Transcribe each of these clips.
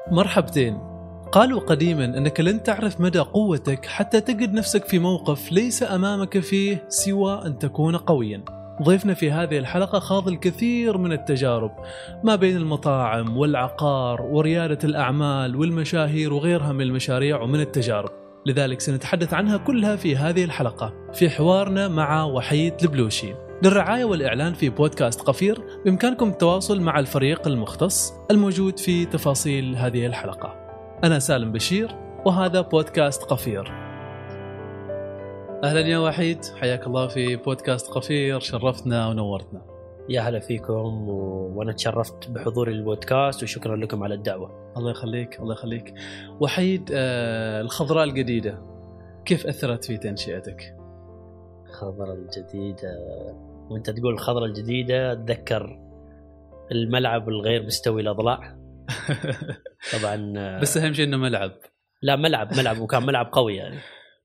مرحبتين. قالوا قديما أنك لن تعرف مدى قوتك حتى تجد نفسك في موقف ليس أمامك فيه سوى أن تكون قويا. ضيفنا في هذه الحلقة خاض الكثير من التجارب ما بين المطاعم والعقار وريادة الأعمال والمشاهير وغيرها من المشاريع ومن التجارب، لذلك سنتحدث عنها كلها في هذه الحلقة في حوارنا مع وحيد البلوشي. للرعاية والإعلان في بودكاست قفير بإمكانكم التواصل مع الفريق المختص الموجود في تفاصيل هذه الحلقة. أنا سالم بشير وهذا بودكاست قفير. أهلا يا وحيد، حياك الله في بودكاست قفير، شرفتنا ونورتنا. يا هلا فيكم وأنا تشرفت بحضور البودكاست وشكرا لكم على الدعوة. الله يخليك الله يخليك. وحيد، الخضراء الجديدة كيف أثرت في تنشئتك؟ الخضراء الجديدة، وانت تقول الخضراء الجديدة أتذكر الملعب الغير مستوي الأضلاع. طبعا بس أهم شيء إنه ملعب. لا ملعب وكان ملعب قوي يعني.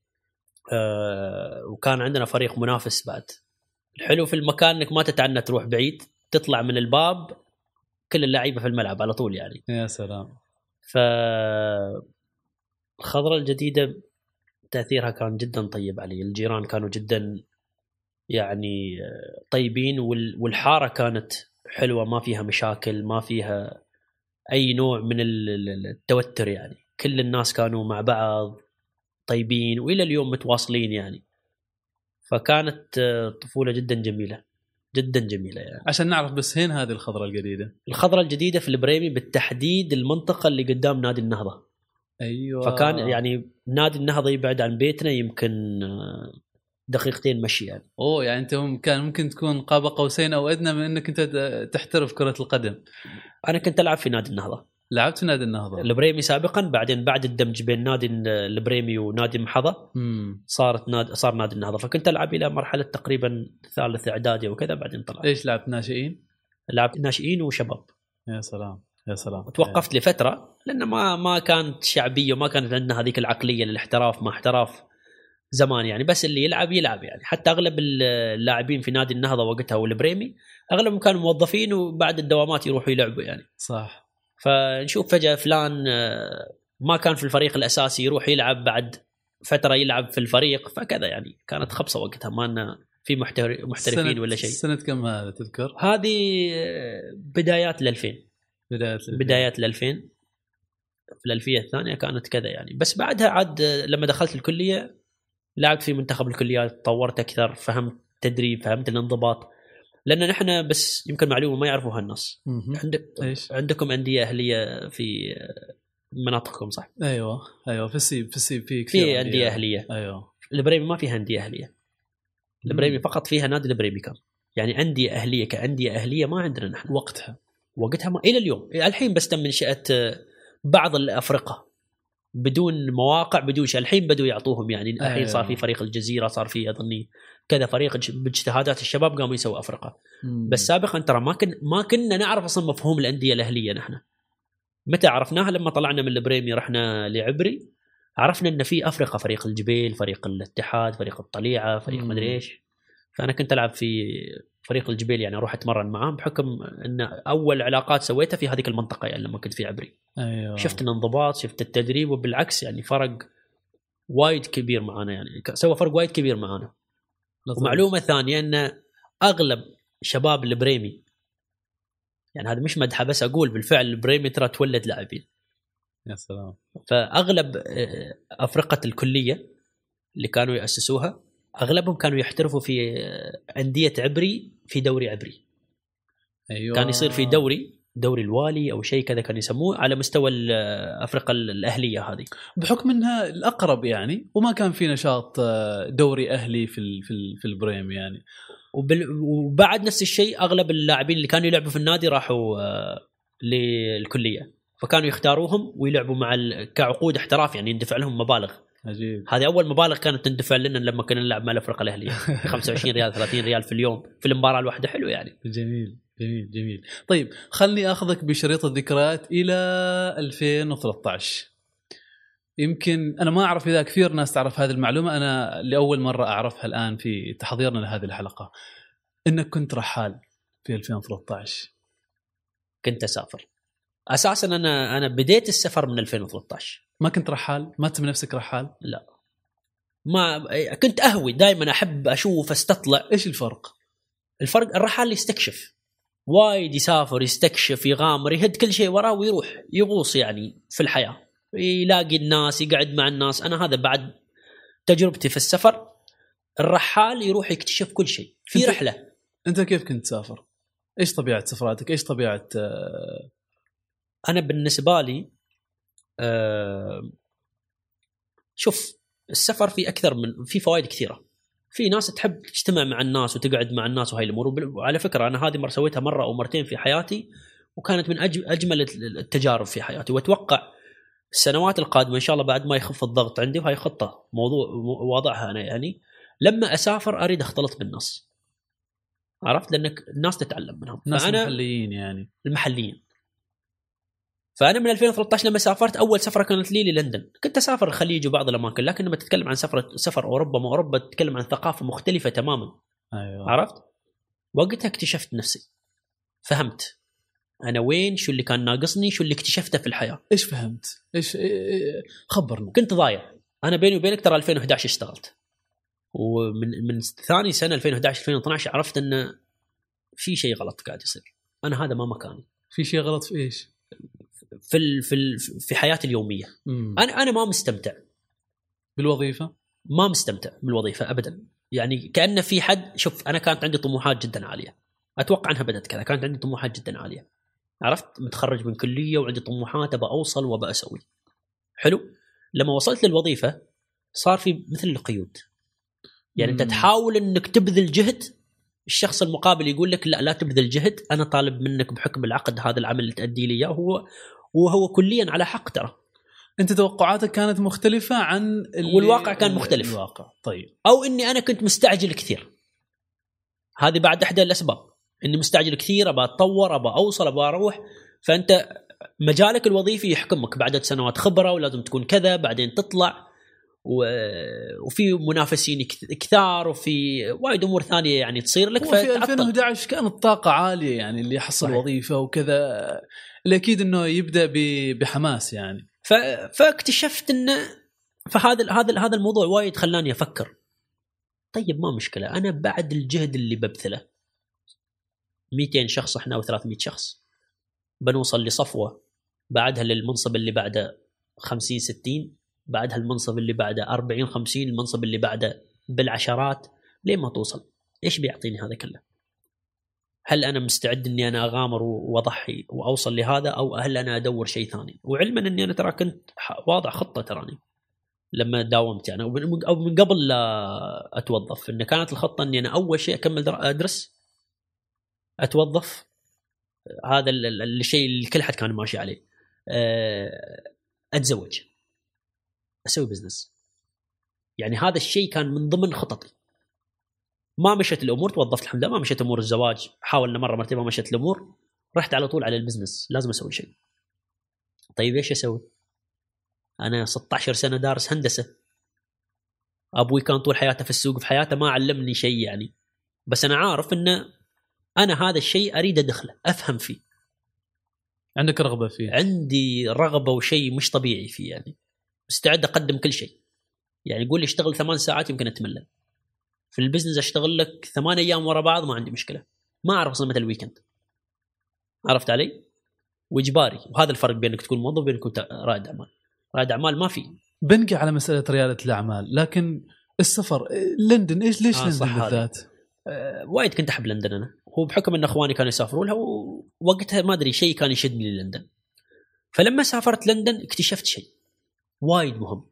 وكان عندنا فريق منافس بعد. الحلو في المكان إنك ما تتعنى تروح بعيد، تطلع من الباب كل اللعيبة في الملعب على طول يعني. يا سلام. فالخضراء الجديدة تأثيرها كان جدا طيب علي. الجيران كانوا جدا يعني طيبين، والحارة كانت حلوة، ما فيها مشاكل، ما فيها أي نوع من التوتر يعني. كل الناس كانوا مع بعض طيبين وإلى اليوم متواصلين يعني. فكانت طفولة جدا جميلة جدا جميلة يعني. عشان نعرف بس هين هذه الخضراء الجديدة؟ الخضراء الجديدة في البريمي، بالتحديد المنطقة اللي قدام نادي النهضة. أيوة. فكان يعني نادي النهضة يبعد عن بيتنا يمكن دقيقتين مشي يعني. يعني أنت كان ممكن تكون قاب قوسين أو أدنى من أنك أنت تحترف كرة القدم. أنا كنت ألعب في نادي النهضة. لعبت في نادي النهضة البريمي سابقا، بعدين بعد الدمج بين نادي البريمي ونادي محظة صار نادي النهضة. فكنت ألعب إلى مرحلة تقريبا ثالث إعدادي وكذا، بعدين طلعت. إيش لعبت؟ ناشئين؟ لعبت ناشئين وشباب. يا سلام يا سلام. توقفت لفترة لأن ما كانت شعبية وما كانت عندنا هذيك العقلية للاحتراف، ما احتراف زمان يعني. بس اللي يلعب يعني. حتى أغلب اللاعبين في نادي النهضة وقتها والبريمي أغلبهم كانوا موظفين وبعد الدوامات يروحوا يلعبوا يعني. صح. فنشوف فجأة فلان ما كان في الفريق الأساسي يروح يلعب بعد فترة يلعب في الفريق، فكذا يعني. كانت خبصة وقتها، ما أنه في محترفين ولا شيء. سنة كم هذا تذكر؟ هذه بدايات ال2000. بدايات ال2000 في الألفية الثانية كانت كذا يعني. بس بعدها عاد لما دخلت الكلية لعبت في منتخب الكليات، طورت أكثر، فهمت تدريب، فهمت الانضباط. لأن نحن بس يمكن معلومة ما يعرفوها الناس. عندكم أندية أهلية في مناطقكم صح؟ أيوة في السيب في أندية أهلية. أيوة. البريمي ما فيها أندية أهلية. البريمي فقط فيها نادي البريمي كان يعني. أندية أهلية كأندية أهلية ما عندنا نحن وقتها ما إلى اليوم. الحين بس تم منشأة بعض الأفرقة بدون مواقع بدون شيء. الحين بدوا يعطوهم يعني. الحين صار في فريق الجزيرة، صار في أظني كذا فريق باجتهادات الشباب قاموا يسووا أفرقة. بس سابقا ترى ما كنا نعرف أصلا مفهوم الأندية الأهلية. نحن متى عرفناها؟ لما طلعنا من البريمي رحنا لعبري، عرفنا إن في أفرقة، فريق الجبيل، فريق الاتحاد، فريق الطليعة، فريق مدري إيش. فأنا كنت ألعب في فريق الجبيل يعني، أروح أتمرن معهم بحكم أن أول علاقات سويتها في هذه المنطقة يعني لما كنت في عبري. أيوة. شفت الانضباط، شفت التدريب، وبالعكس يعني فرق وايد كبير معنا يعني. سوى فرق وايد كبير معنا. ومعلومة ثانية أن أغلب شباب البريمي يعني، هذا مش مدحة بس أقول بالفعل، البريمي ترى تولد لاعبين. يا سلام. فأغلب أفرقة الكلية اللي كانوا يأسسوها أغلبهم كانوا يحترفوا في أندية عبري، في دوري عبري. أيوة. كان يصير في دوري الوالي أو شيء كذا كان يسموه، على مستوى الأفرقة الأهلية هذه، بحكم أنها الأقرب يعني. وما كان في نشاط دوري أهلي في البريم يعني. وبعد نفس الشيء أغلب اللاعبين اللي كانوا يلعبوا في النادي راحوا للكلية، فكانوا يختاروهم ويلعبوا مع كعقود احتراف يعني، يندفع لهم مبالغ. عجيب. هذه أول مبالغ كانت تندفع لنا لما كنا نلعب مع الأفرقة الأهلية. 25 ريال 30 ريال في اليوم في المباراة الواحدة. حلو يعني. جميل جميل جميل. طيب خلني أخذك بشريط الذكريات إلى 2013. يمكن أنا ما أعرف إذا كثير ناس تعرف هذه المعلومة، أنا لأول مرة أعرفها الآن في تحضيرنا لهذه الحلقة، إنك كنت رحال في 2013. كنت أسافر اساسا انا بديت السفر من 2013. ما كنت رحال؟ ما تسمي نفسك رحال؟ لا، ما كنت اهوي دائما، احب اشوف استطلع. ايش الفرق؟ الفرق الرحال يستكشف وايد، يسافر يستكشف يغامر يهد كل شيء وراه ويروح يغوص يعني في الحياة، يلاقي الناس يقعد مع الناس. أنا هذا بعد تجربتي في السفر. الرحال يروح يكتشف كل شيء في رحلة. أنت كيف كنت تسافر؟ إيش طبيعة سفراتك؟ إيش طبيعة أنا بالنسبة لي شوف، السفر في أكثر من في فوائد كثيرة. في ناس تحب تجتمع مع الناس وتقعد مع الناس وهاي الأمور. وعلى فكرة أنا هذه سويتها مرة أو مرتين في حياتي، وكانت من أجمل التجارب في حياتي. وأتوقع السنوات القادمة إن شاء الله بعد ما يخف الضغط عندي، وهي خطة موضوع واضعها أنا، يعني لما أسافر أريد أختلط بالناس، عرفت؟ لأنك الناس تتعلم منهم. ناس محليين، يعني المحليين. فأنا من 2013 لما سافرت أول سفرة كانت لي لندن. كنت أسافر الخليج وبعض الأماكن، لكن لما تتكلم عن سفر أوروبا تتكلم عن ثقافة مختلفة تماما. أيوة. عرفت؟ وقتها اكتشفت نفسي، فهمت أنا وين، شو اللي كان ناقصني، شو اللي اكتشفته في الحياة. إيش فهمت؟ إيش خبرنا. كنت ضايع أنا بيني وبينك، ترى 2011 اشتغلت، ومن ثاني سنة 2011 2012 عرفت أن في شيء غلط قاعد يصير. أنا هذا ما مكاني. في شيء غلط في إيش؟ في حياتي اليومية. أنا ما مستمتع بالوظيفة، ما مستمتع بالوظيفة أبدا. يعني كأن في حد، شوف أنا كانت عندي طموحات جدا عالية، أتوقع أنها بدأت كذا. كانت عندي طموحات جدا عالية، عرفت؟ متخرج من كلية وعندي طموحات، أبى أوصل وأبى أسوي. حلو. لما وصلت للوظيفة صار في مثل القيود، يعني أنت تحاول أنك تبذل جهد، الشخص المقابل يقول لك لا تبذل جهد، أنا طالب منك بحكم العقد هذا العمل اللي تأدي لي إياه، وهو كليا على حق. ترى أنت توقعاتك كانت مختلفة عن والواقع كان مختلف. الواقع. طيب. أو إني أنا كنت مستعجل كثير. هذه بعد إحدى الأسباب، إني مستعجل كثير، أبى أتطور، أبى أوصل، أبى أروح. فأنت مجالك الوظيفي يحكمك بعد سنوات خبرة، ولازم تكون كذا، بعدين تطلع وفي منافسين كثار، وفي وايد امور ثانيه يعني تصير لك. في 2011 كانت الطاقه عاليه، يعني اللي يحصل وظيفه وكذا الاكيد انه يبدا بحماس يعني. فاكتشفت انه هذا الموضوع وايد خلاني افكر. طيب ما مشكله، انا بعد الجهد اللي ببذله 200 شخص احنا و300 شخص بنوصل لصفوه، بعدها للمنصب اللي بعده 50 60، بعدها المنصب اللي بعده 40 50، المنصب اللي بعده بالعشرات، ليه ما توصل؟ ايش بيعطيني هذا كله؟ هل انا مستعد اني انا اغامر واضحي واوصل لهذا، او هل انا ادور شيء ثاني؟ وعلما اني انا ترى كنت واضع خطه تراني لما داومت يعني، او من قبل لا اتوظف، ان كانت الخطه اني انا اول شيء اكمل ادرس، اتوظف، هذا الشيء اللي كل حد كان ماشي عليه، اتزوج، اسوي بزنس. يعني هذا الشيء كان من ضمن خططي. ما مشت الامور، توظفت الحمد لله، ما مشت امور الزواج، حاولنا مره مرتين ما مشت الامور، رحت على طول على البزنس، لازم اسوي شيء. طيب ايش اسوي؟ انا 16 سنه دارس هندسه، ابوي كان طول حياته في السوق، في حياته ما علمني شيء يعني، بس انا عارف ان انا هذا الشيء اريد ادخله، افهم فيه. عندك رغبه فيه؟ عندي رغبه وشيء مش طبيعي فيه، يعني مستعد اقدم كل شيء. يعني يقول لي اشتغل 8 ساعات يمكن اتملل، في البزنس اشتغل لك 8 ايام ورا بعض ما عندي مشكله، ما اعرف اصلا متى الويكند، عرفت علي؟ واجباري. وهذا الفرق بينك تكون موظف وبينك رائد اعمال. رائد اعمال ما في. بنقع على مساله رياده الاعمال، لكن السفر لندن ليش لندن بالذات؟ وايد كنت احب لندن انا، هو بحكم ان اخواني كانوا يسافرون لها، ووقتها ما ادري شيء كان يشدني للندن. فلما سافرت لندن اكتشفت شيء وايد مهم،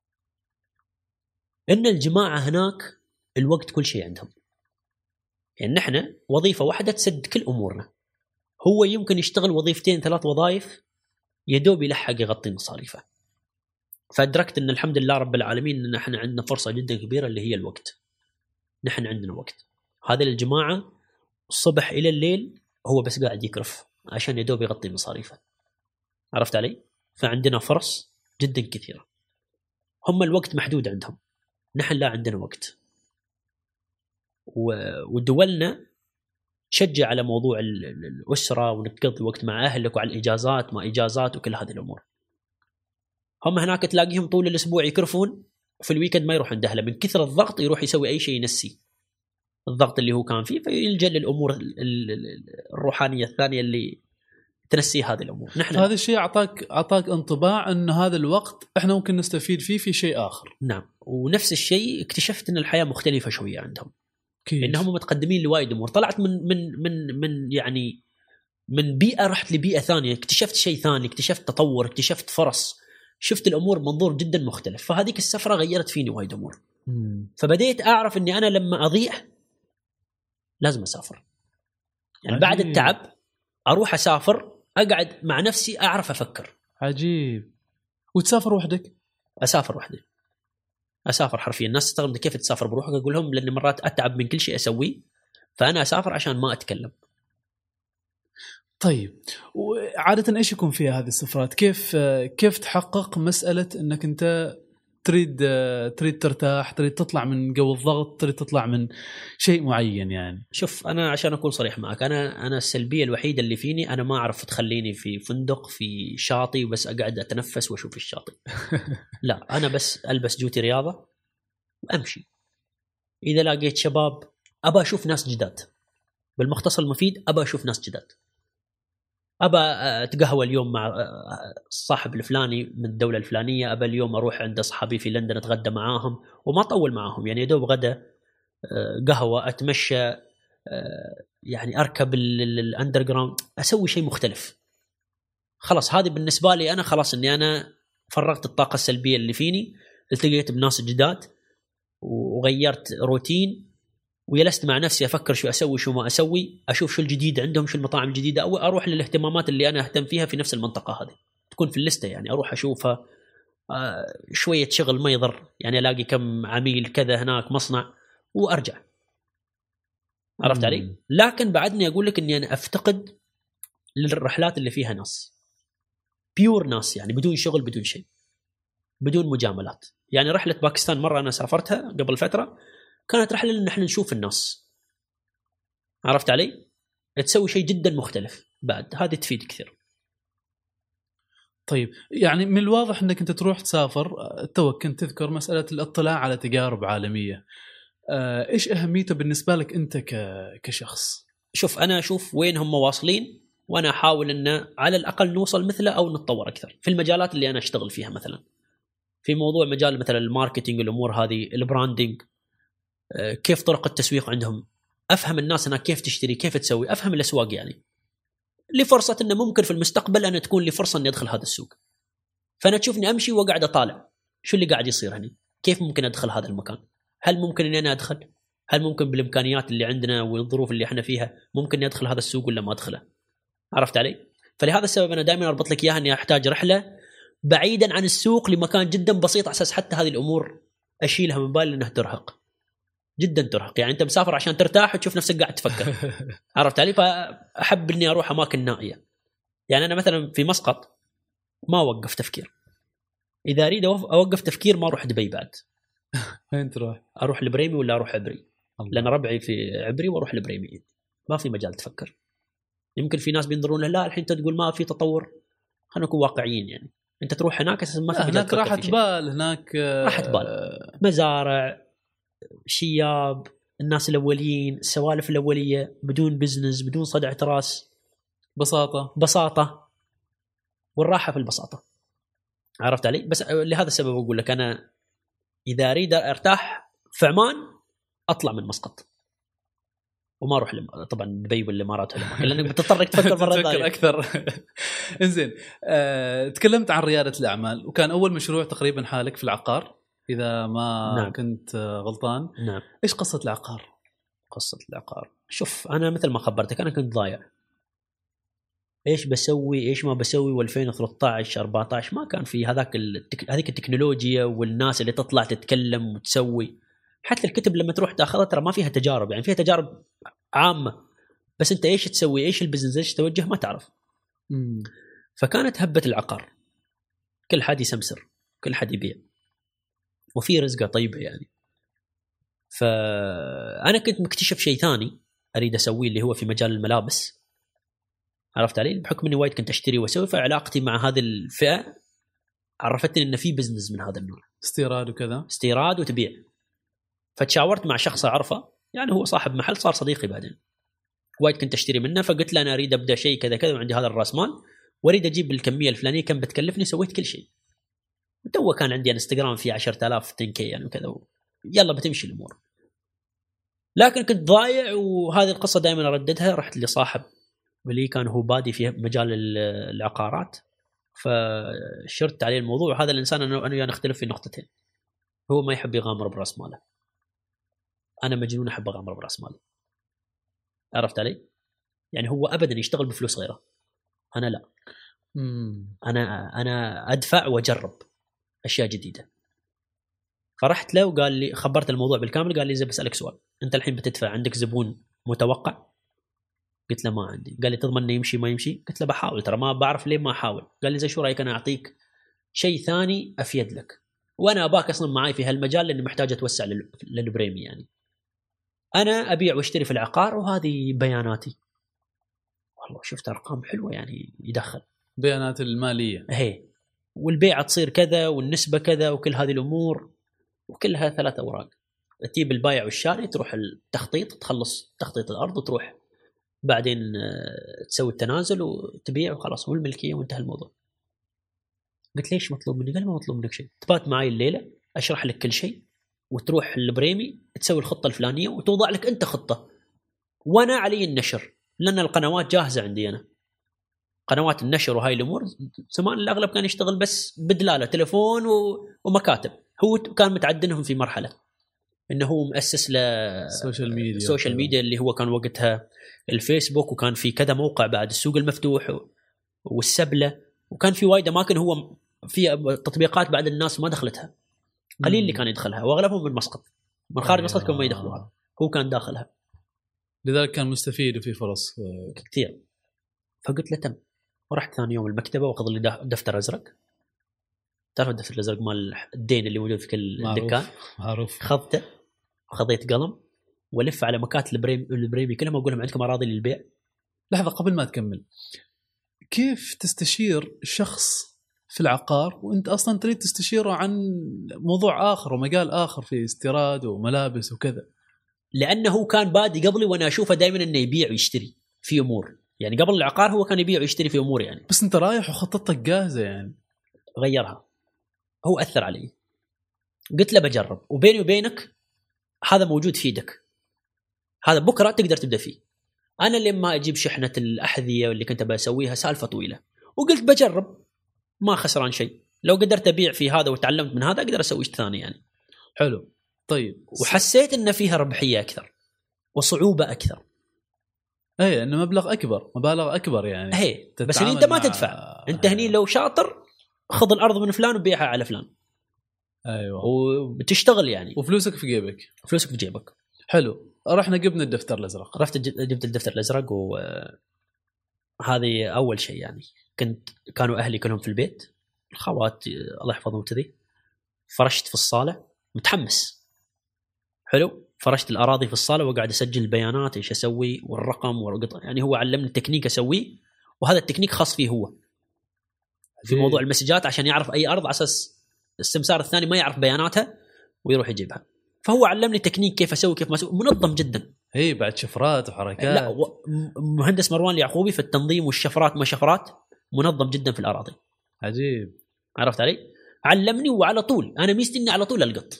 ان الجماعه هناك الوقت كل شيء عندهم. يعني نحن وظيفه واحده تسد كل امورنا، هو يمكن يشتغل وظيفتين 3 وظائف يدوب يلحق يغطي مصاريفه. فادركت ان الحمد لله رب العالمين ان احنا عندنا فرصه جدا كبيره اللي هي الوقت. نحن عندنا وقت، هذا الجماعه الصبح الى الليل هو بس قاعد يكرف عشان يدوب يغطي مصاريفه، عرفت علي؟ فعندنا فرص جدا كثيره. هم الوقت محدود عندهم، نحن لا عندنا وقت. ودولنا تشجع على موضوع الأسرة، وإنك تقضي وقت مع أهلك، وعلى الإجازات ما إجازات وكل هذه الأمور. هم هناك تلاقيهم طول الأسبوع يكرفون، في الويكند ما يروح عند أهله من كثر الضغط، يروح يسوي أي شيء ينسي الضغط اللي هو كان فيه، فيلجأ للأمور الروحانية الثانية اللي تنسي هذه الأمور. نحن هذا الشيء أعطاك انطباع أن هذا الوقت إحنا ممكن نستفيد فيه في شيء آخر. نعم. ونفس الشيء اكتشفت أن الحياة مختلفة شوية عندهم، إنهم متقدمين لوايد أمور. طلعت من يعني من بيئة رحت لبيئة ثانية، اكتشفت شيء ثاني، اكتشفت تطور، اكتشفت فرص، شفت الأمور منظور جدا مختلف. فهذيك السفرة غيرت فيني وايد أمور. فبديت أعرف أني أنا لما أضيع لازم أسافر. يعني بعد التعب أروح أسافر، أقعد مع نفسي، أعرف أفكر. عجيب. وتسافر وحدك؟ أسافر وحدي، أسافر حرفيا. الناس تستغرب كيف تسافر بروحك، أقول لهم لأن مرات أتعب من كل شيء أسويه، فأنا أسافر عشان ما أتكلم. طيب، وعادة إيش يكون فيها هذه السفرات؟ كيف تحقق مسألة أنك أنت تريد ترتاح، تريد تطلع من جو الضغط، تريد تطلع من شيء معين؟ يعني شوف، أنا عشان أكون صريح معك، أنا السلبية الوحيدة اللي فيني، أنا ما أعرف تخليني في فندق في شاطئ وبس أقعد أتنفس وأشوف الشاطئ. لا، أنا بس ألبس جوتي رياضة وأمشي. إذا لقيت شباب أبى أشوف ناس جداد، بالمختصر المفيد أبى أشوف ناس جداد. أبى أتقهوى اليوم مع صاحب الفلاني من الدولة الفلانية، أبى اليوم أروح عند أصحابي في لندن أتغدى معاهم، وما أطول معاهم، يعني يدوب غدا، قهوة، أتمشى، يعني أركب الأندرغراوند، أسوي شيء مختلف. خلاص هذه بالنسبة لي أنا، خلاص أني أنا فرغت الطاقة السلبية اللي فيني، التقيت بناس جداد وغيرت روتين، وجلست مع نفسي أفكر شو أسوي شو ما أسوي، أشوف شو الجديد عندهم، شو المطاعم الجديدة، أو أروح للاهتمامات اللي أنا أهتم فيها في نفس المنطقة هذه، تكون في الليستة، يعني أروح أشوفها. شوية شغل ما يضر، يعني ألاقي كم عميل كذا هناك مصنع وأرجع. عرفت علي؟ لكن بعدني أقول لك أني أنا أفتقد للرحلات اللي فيها ناس بيور، ناس يعني بدون شغل، بدون شيء، بدون مجاملات. يعني رحلة باكستان مرة أنا سافرتها قبل فترة، كانت رحلة لأن نحن نشوف الناس. عرفت علي؟ تسوي شيء جدا مختلف، بعد هذه تفيد كثير. طيب، يعني من الواضح أنك أنت تروح تسافر، توك كنت تذكر مسألة الاطلاع على تجارب عالمية. إيش أهميته بالنسبة لك أنت كشخص؟ شوف، أنا أشوف وين هم واصلين، وأنا أحاول أن على الأقل نوصل مثله أو نتطور أكثر في المجالات اللي أنا أشتغل فيها. مثلا في موضوع مجال مثلا الماركتينج، الأمور هذه، البراندينج، كيف طرق التسويق عندهم، أفهم الناس هناك كيف تشتري، كيف تسوي، أفهم الأسواق. يعني لفرصة أنه ممكن في المستقبل أن تكون لي فرصة أن أدخل هذا السوق، فأنا تشوفني أمشي وقاعد أطالع شو اللي قاعد يصير هنا، كيف ممكن أدخل هذا المكان، هل ممكن أن أنا أدخل، هل ممكن بالإمكانيات اللي عندنا والظروف اللي احنا فيها ممكن أدخل هذا السوق ولا ما أدخله. عرفت علي؟ فلهذا السبب أنا دائما أربط لك إياها أني أحتاج رحلة بعيدا عن السوق لمكان جدا بسيط، على أساس حتى هذه الأمور أشيلها من بالي لأنها ترهق جدا، ترهق. يعني أنت مسافر عشان ترتاح وتشوف نفسك قاعد تفكر. عرفت علي؟ فأحب أني أروح أماكن نائية. يعني أنا مثلا في مسقط ما أوقف تفكير، إذا أريد أوقف تفكير ما أروح دبي بعد. وين تروح؟ أروح البريمي ولا أروح عبري، لأن ربعي في عبري وأروح البريمي، ما في مجال تفكر. يمكن في ناس بينظرون له لا الحين أنت تقول ما في تطور، خلينا نكون واقعيين. يعني أنت تروح هناك أساسا ما في مجال هناك راحة بال، هناك راحة بال، مزارع، شياب، الناس الأوليين، السوالف الأولية، بدون بزنس، بدون صدعة راس، بساطة، والراحة في البساطة. عرفت علي؟ بس لهذا السبب أقول لك أنا إذا أريد أرتاح في عمان أطلع من مسقط وما أروح طبعا دبي والإمارات لأنك بتضطرك تفكر مرة ثانية أكثر. إنزين، تكلمت عن ريادة الأعمال، وكان أول مشروع تقريبا حالك في العقار إذا ما نعم. كنت غلطان. نعم. إيش قصة العقار؟ قصة العقار، شوف أنا مثل ما خبرتك أنا كنت ضايع، إيش بسوي إيش ما بسوي، و2013 14 ما كان في هذيك التكنولوجيا والناس اللي تطلع تتكلم وتسوي. حتى الكتب لما تروح تاخذها ترى ما فيها تجارب، يعني فيها تجارب عامة، بس أنت إيش تسوي، إيش البزنس، إيش توجه، ما تعرف. فكانت هبة العقار، كل حد يسمسر، كل حد يبيع، وفي رزقة طيبة يعني. فأنا كنت مكتشف شيء ثاني، اريد اسويه اللي هو في مجال الملابس، عرفت علي؟ بحكم اني وايد كنت اشتري واسوي، فعلاقتي مع هذه الفئه عرفتني ان في بزنس من هذا النوع، استيراد وكذا، استيراد وتبيع. فتشاورت مع شخص اعرفه، يعني هو صاحب محل، صار صديقي بعدين، وايد كنت اشتري منه، فقلت له انا اريد ابدا شيء كذا كذا وعندي هذا الراس مال واريد اجيب الكميه الفلانيه كم بتكلفني. سويت كل شيء، تو كان عندي انستغرام فيه 10,000 10K يعني وكذا، يلا بتمشي الامور. لكن كنت ضايع، وهذه القصه دائما ارددها. رحت لصاحب اللي كان هو بادي في مجال العقارات، فشرت عليه الموضوع. هذا الانسان انا نختلف في نقطتين، هو ما يحب يغامر براس ماله، انا مجنون احب اغامر براس مالي، عرفت علي؟ يعني هو ابدا يشتغل بفلوس غيره، انا لا. انا ادفع واجرب اشياء جديده. فرحت له وقال لي، خبرت الموضوع بالكامل، قال لي زي بسالك سؤال، انت الحين بتدفع، عندك زبون متوقع؟ قلت له ما عندي. قال لي تضمن انه يمشي ما يمشي؟ قلت له بحاول، ترى ما بعرف ليه ما احاول. قال لي زي شو رايك انا اعطيك شيء ثاني افيد لك، وانا اباك اصلا معي في هالمجال لاني محتاج اتوسع للبريمي. يعني انا ابيع واشتري في العقار وهذه بياناتي. والله شفت ارقام حلوه، يعني يدخل بيانات الماليه هي، والبيعه تصير كذا والنسبه كذا وكل هذه الامور، وكلها 3 أوراق. تجيب البايع والشاري، تروح التخطيط، تخلص تخطيط الارض وتروح بعدين تسوي التنازل وتبيع وخلاص، والملكيه وانتهى الموضوع. قلت ليش مطلوب مني؟ قال ما مطلوب منك شيء، تبات معي الليله اشرح لك كل شيء، وتروح البريمي تسوي الخطه الفلانيه وتوضع لك انت خطه، وانا علي النشر، لان القنوات جاهزه عندي انا، قنوات النشر وهاي الامور. زمان الاغلب كان يشتغل بس بدلاله تليفون ومكاتب، هو كان متعدنهم في مرحله انه هو مؤسس السوشيال ميديا اللي هو كان وقتها الفيسبوك، وكان في كذا موقع بعد، السوق المفتوح والسبله، وكان في وايد اماكن هو في تطبيقات بعد الناس ما دخلتها، قليل اللي كان يدخلها، واغلبهم من مسقط، من خارج مسقط كانوا ما يدخلوها، هو كان داخلها، لذلك كان مستفيد وفي فرص كثير. فقلت له تم. ورحت ثاني يوم المكتبه واخذ لي دفتر ازرق، تعرف الدفتر الازرق مال الدين اللي موجود في كل دكان، معروف. خذته وخذيت قلم ولف على مكاتب البريمي كلهم اقول لهم عندكم اراضي للبيع. لحظه قبل ما تكمل، كيف تستشير شخص في العقار وانت اصلا تريد تستشيره عن موضوع اخر ومجال اخر في استيراد وملابس وكذا؟ لانه كان بادي قبلي وانا اشوفه دائما انه يبيع ويشتري في امور، يعني قبل العقار هو كان يبيع ويشتري في امور يعني. بس انت رايح وخطتك جاهزه يعني. غيرها، هو اثر علي، قلت له بجرب، وبيني وبينك هذا موجود في يدك، هذا بكره تقدر تبدا فيه. انا لما اجيب شحنه الاحذيه اللي كنت بسويها سالفه طويله، وقلت بجرب ما خسران شيء، لو قدرت ابيع في هذا وتعلمت من هذا اقدر اسوي شيء ثاني يعني. حلو. طيب، وحسيت ان فيها ربحيه اكثر وصعوبه اكثر. اي انه مبالغ اكبر يعني. هي بس انت ما تدفع، انت هني لو شاطر خذ الارض من فلان وبيعها على فلان. ايوه، وبتشتغل يعني، وفلوسك في جيبك. فلوسك في جيبك. حلو. رحنا جبنا الدفتر الازرق، رحت جبت الدفتر الازرق، وهذه اول شيء يعني. كانوا اهلي كلهم في البيت، الخوات الله يحفظهم كذي. فرشت في الصاله متحمس، حلو. فرشت الاراضي في الصاله وقاعد اسجل البيانات ايش اسوي والرقم والقطع، يعني هو علمني تكنيك اسويه، وهذا التكنيك خاص فيه هو في موضوع المسجات، عشان يعرف اي ارض على اساس السمسار الثاني ما يعرف بياناتها ويروح يجيبها. فهو علمني تكنيك كيف اسوي كيف ما اسوي، منظم جدا. هي بعد شفرات وحركات. لا، مهندس مروان اليعقوبي في التنظيم والشفرات، ما شفرات، منظم جدا في الاراضي. عجيب. عرفت علي؟ علمني، وعلى طول انا ميزتي اني على طول القط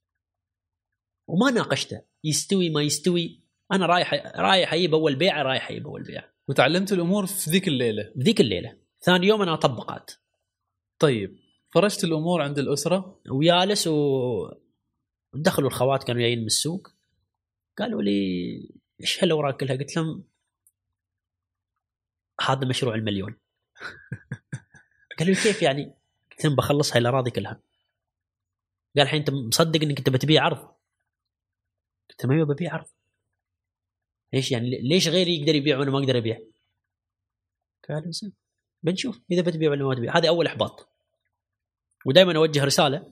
وما ناقشته يستوي ما يستوي، انا رايح اجيب اول بيعه، رايح اجيب اول بيعه. وتعلمت الامور في ذيك الليله. ثاني يوم انا اطبقات. طيب، فرشت الامور عند الاسره ويالس، ودخلوا الخوات كانوا جايين من السوق، قالوا لي ايش هالاوراق كلها؟ قلت لهم هذا مشروع المليون. قالوا لي كيف يعني؟ قلت لهم بخلص هاي الاراضي كلها. قال الحين انت مصدق انك انت بتبيع عرض؟ قلت ما ببيع عرض. ليش يعني؟ ليش غيري يقدر يبيع وانا ما اقدر ابيع؟ قالوا زين بنشوف اذا بتبيع ولا ما تبيع. هذا اول احباط. ودائما اوجه رساله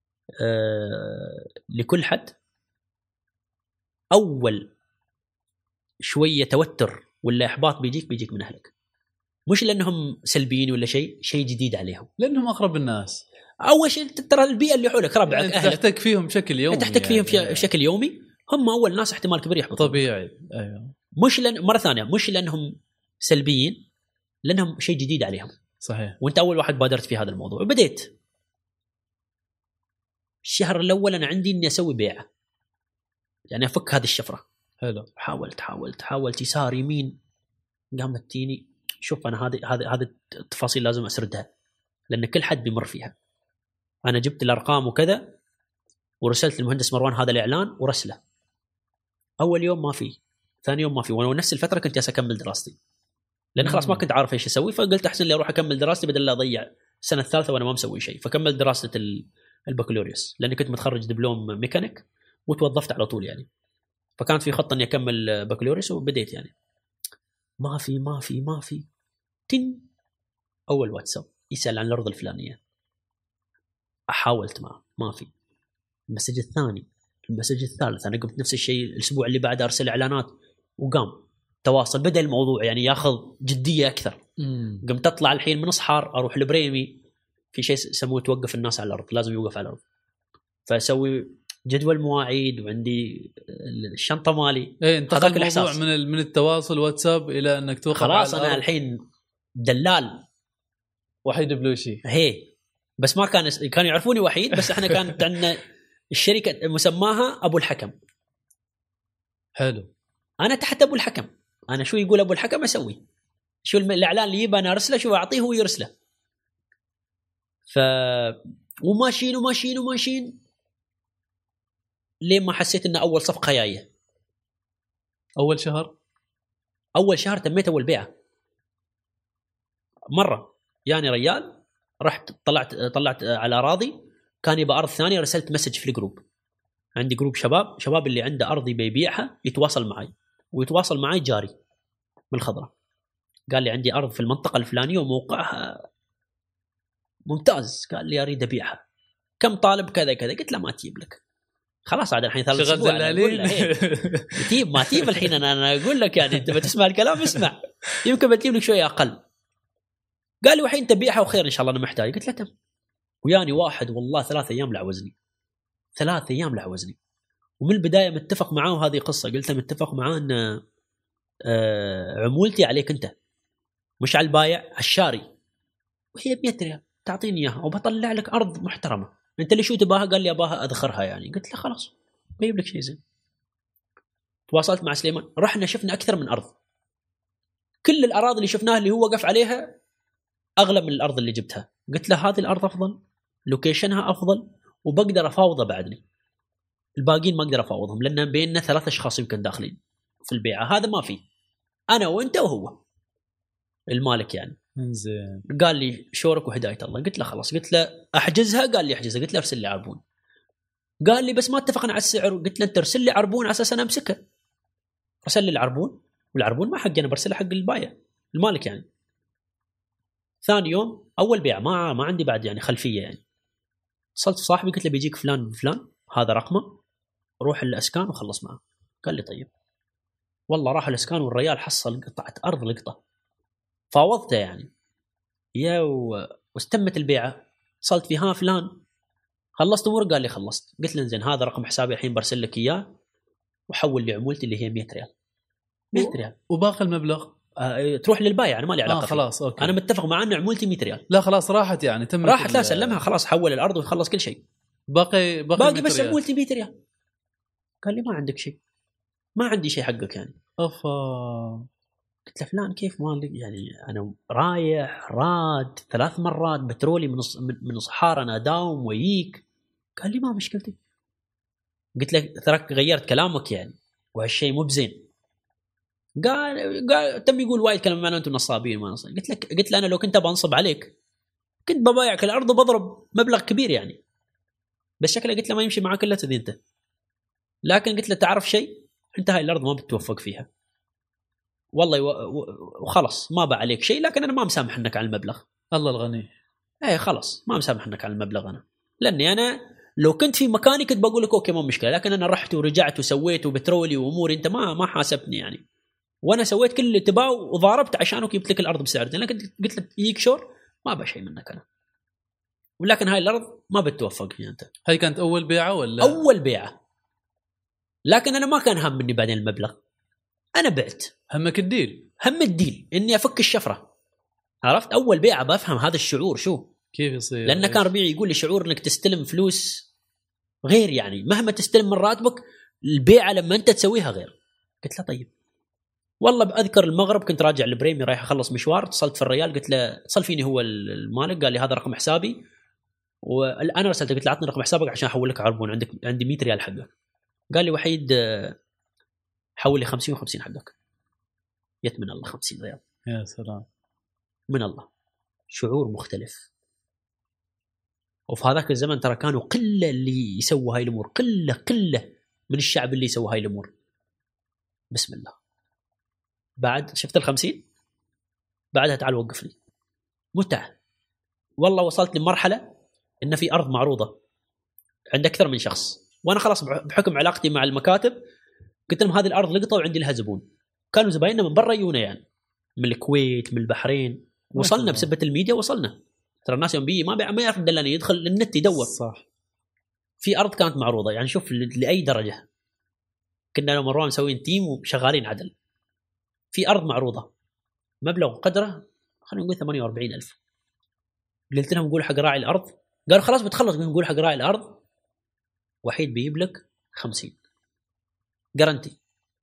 لكل حد، اول شويه توتر ولا احباط بيجيك من اهلك، مش لانهم سلبيين ولا شيء جديد عليهم، لانهم اقرب الناس. اول شيء ترى البيئه اللي حولك ربعك يعني اهلك تحتك فيهم بشكل يومي، تحتك فيهم بشكل يومي، هم اول ناس احتمال كبير يحبطون. طبيعي. ايوه. مش مره ثانيه مش لانهم سلبيين، لانهم شيء جديد عليهم. صحيح. وانت اول واحد بادرت في هذا الموضوع. وبديت الشهر الاول انا عندي اني اسوي بيعه، يعني افك هذه الشفره. حلو. حاولت يسار يمين، قامت تجيني شوف انا هذه التفاصيل لازم اسردها لان كل حد بيمر فيها. انا جبت الارقام وكذا ورسلت للمهندس مروان هذا الاعلان ورسله. اول يوم ما في، ثاني يوم ما في، وانا نفس الفتره كنت اكمل دراستي لان خلاص ما كنت عارف ايش اسوي، فقلت احسن لي اروح اكمل دراستي بدل لا اضيع السنه الثالثه وانا ما مسوي شيء. فكملت دراسه البكالوريوس لاني كنت متخرج دبلوم ميكانيك وتوظفت على طول يعني، فكانت في خطه اني اكمل بكالوريوس وبديت يعني. ما في تن اول واتساب يسال عن الارض الفلانيه، حاولت ما في. المسج الثاني، المسج الثالث، انا قمت نفس الشيء الاسبوع اللي بعده ارسل اعلانات وقام تواصل، بدا الموضوع يعني ياخذ جديه اكثر. قمت اطلع الحين من صحار اروح لبريمي، في شيء يسموه توقف الناس على الارض، لازم يوقف على الارض، فاسوي جدول مواعيد وعندي الشنطه مالي. ايه انتقل الموضوع من التواصل واتساب الى انك توقف خلاص على انا الحين دلال وحيد بلوشي. هي بس ما كانوا يعرفوني وحيد، بس احنا كانت عندنا الشركه مسماها ابو الحكم. حلو. انا تحت ابو الحكم، انا شو يقول ابو الحكم اسوي، شو الاعلان اللي يبى انا ارسله، شو اعطيه هو يرسله. ف وماشيين لين ما حسيت ان اول صفقه جايه. اول شهر تميت اول بيعه مره، يعني ريال رحت طلعت على اراضي، كان يبقى ارض ثانيه، رسلت مسج في الجروب، عندي جروب شباب اللي عنده ارض بيبيعها يتواصل معي، ويتواصل معي جاري من الخضره، قال لي عندي ارض في المنطقه الفلانيه وموقعها ممتاز، قال لي اريد ابيعها، كم طالب كذا كذا، قلت له ما تجيب لك خلاص عاد الحين 3 اسبوع تجيب ما تجيب الحين انا اقول لك يعني انت بتسمع الكلام اسمع، يمكن بتجيب لك شويه اقل. قال لي وحين تبيعها وخير ان شاء الله انا محتاج، قلت له تم. وياني واحد والله 3 ايام لعوزني، 3 ايام لعوزني، ومن البدايه متفق معاه، وهذه قصه قلت له متفق معاه ان عمولتي عليك انت مش على البايع، على الشاري، وهي 100 ريال تعطيني اياها وبطلع لك ارض محترمه، انت اللي شو تباها؟ قال لي اباها اذخرها يعني، قلت له خلاص بجيب لك شيء زين. تواصلت مع سليمان، رحنا شفنا اكثر من ارض، كل الاراضي اللي شفناها اللي هو وقف عليها اغلى من الارض اللي جبتها، قلت له هذه الارض افضل، لوكيشنها افضل، وبقدر افاوضه بعدني، الباقيين ما اقدر افاوضهم لان بيننا 3 اشخاص يمكن داخلين في البيعه، هذا ما في، انا وانت وهو المالك يعني. زين. قال لي شورك وهدايه الله، قلت له خلاص، قلت له احجزها، قال لي احجزها، قلت له ارسل لي عربون، قال لي بس ما اتفقنا على السعر، قلت له انت ارسل لي عربون على اساس انا امسكها، ارسل لي العربون، والعربون ما حقي انا، برسله حق البايع المالك يعني. ثاني يوم اول بيع ما عندي بعد يعني خلفيه يعني، اتصلت صاحبي قلت له بيجيك فلان فلان، هذا رقمه، روح الاسكان وخلص معه. قال لي طيب. والله راح الاسكان والريال حصل قطعه ارض لقطه، فاوضته يعني واستمت البيعه، اتصلت فيها فلان خلصت امور، قال لي خلصت، قلت له زين هذا رقم حسابي الحين برسل لك اياه، وحول لي عمولتي اللي هي 100 ريال. 100 ريال وباقي المبلغ تروح للبايع، انا ما لي علاقه خلاص اوكي، انا متفق معاه انه عمولتي 100 ريال. لا خلاص راحت يعني تمت، راحت، لا سلمها خلاص، حول الارض وخلص كل شيء، باقي بس عمولتي 100 ريال. قال لي ما عندك شيء، ما عندي شيء حقك يعني. قلت له فلان كيف ما يعني انا رايح راد 3 مرات بترولي من صحار انا داوم وييك. قال لي ما مشكلتي. قلت له تراك غيرت كلامك يعني وهالشيء مو بزين. قال تم يقول وايد كلام معنا انتم نصابين ما نصابين. قلت له انا لو كنت بنصب عليك كنت ببايعك الارض وبضرب مبلغ كبير يعني، بس شكله قلت له ما يمشي معك الا تذي انت. لكن قلت له تعرف شيء، انت هاي الارض ما بتتوفق فيها والله وخلص ما باع عليك شيء، لكن انا ما مسامح انك على المبلغ. الله الغني. ايه خلاص ما مسامح انك على المبلغ، انا لاني انا لو كنت في مكاني كنت بقول لك اوكي ما مشكله، لكن انا رحت ورجعت وسويت وبترولي واموري، انت ما حاسبني يعني. وانا سويت كل اللي تباه وضاربت عشانك جبت لك الارض بسعر زين، لكن قلت لك يجيك شور ما ابغى شيء منك انا، ولكن هاي الارض ما بتوفق فيها انت. هاي كانت اول بيعه ولا اول بيعه، لكن انا ما كان هم مني بعدين المبلغ، انا بعت. همك الديل؟ هم الديل اني افك الشفره، عرفت؟ اول بيعه بفهم هذا الشعور شو كيف يصير، لأن كان ربيعي يقول لي شعور انك تستلم فلوس غير، يعني مهما تستلم من راتبك البيعه لما انت تسويها غير. قلت له طيب. والله بأذكر المغرب كنت راجع البريمي رايح اخلص مشوار، اتصلت في الريال قلت له اتصل فيني هو المالك، قال لي هذا رقم حسابي، وانا رسلته قلت له عطني رقم حسابك عشان احول لك عربون، عندي 100 ريال حقك. قال لي وحيد حول لي 50 و50 حقك. يت من الله 50 ريال، يا سلام من الله. شعور مختلف. وفي هذاك الزمن ترى كانوا قله اللي يسووا هاي الامور، قله من الشعب اللي يسووا هاي الامور. بسم الله. بعد شفت ال50 بعدها تعال وقف لي متعه. والله وصلت لمرحله ان في ارض معروضه عند اكثر من شخص، وانا خلاص بحكم علاقتي مع المكاتب قلت لهم هذه الارض لقطه وعندي لها زبون. كانوا زبايننا من برا يجونا، يعني من الكويت من البحرين. وصلنا بسبه الميديا، وصلنا ترى الناس يوم بيجي ما يعرف دلاني، يدخل النت يدور. صح. في ارض كانت معروضه، يعني شوف لاي درجه. كنا لو مروان مسوين تيم وشغالين عدل. في ارض معروضه مبلغ قدره خلينا نقول 48,000. قلت لهم نقول حق راعي الارض، قالوا خلاص بتخلص. نقول حق راعي الارض وحيد بيجيب لك 50 جارنتي.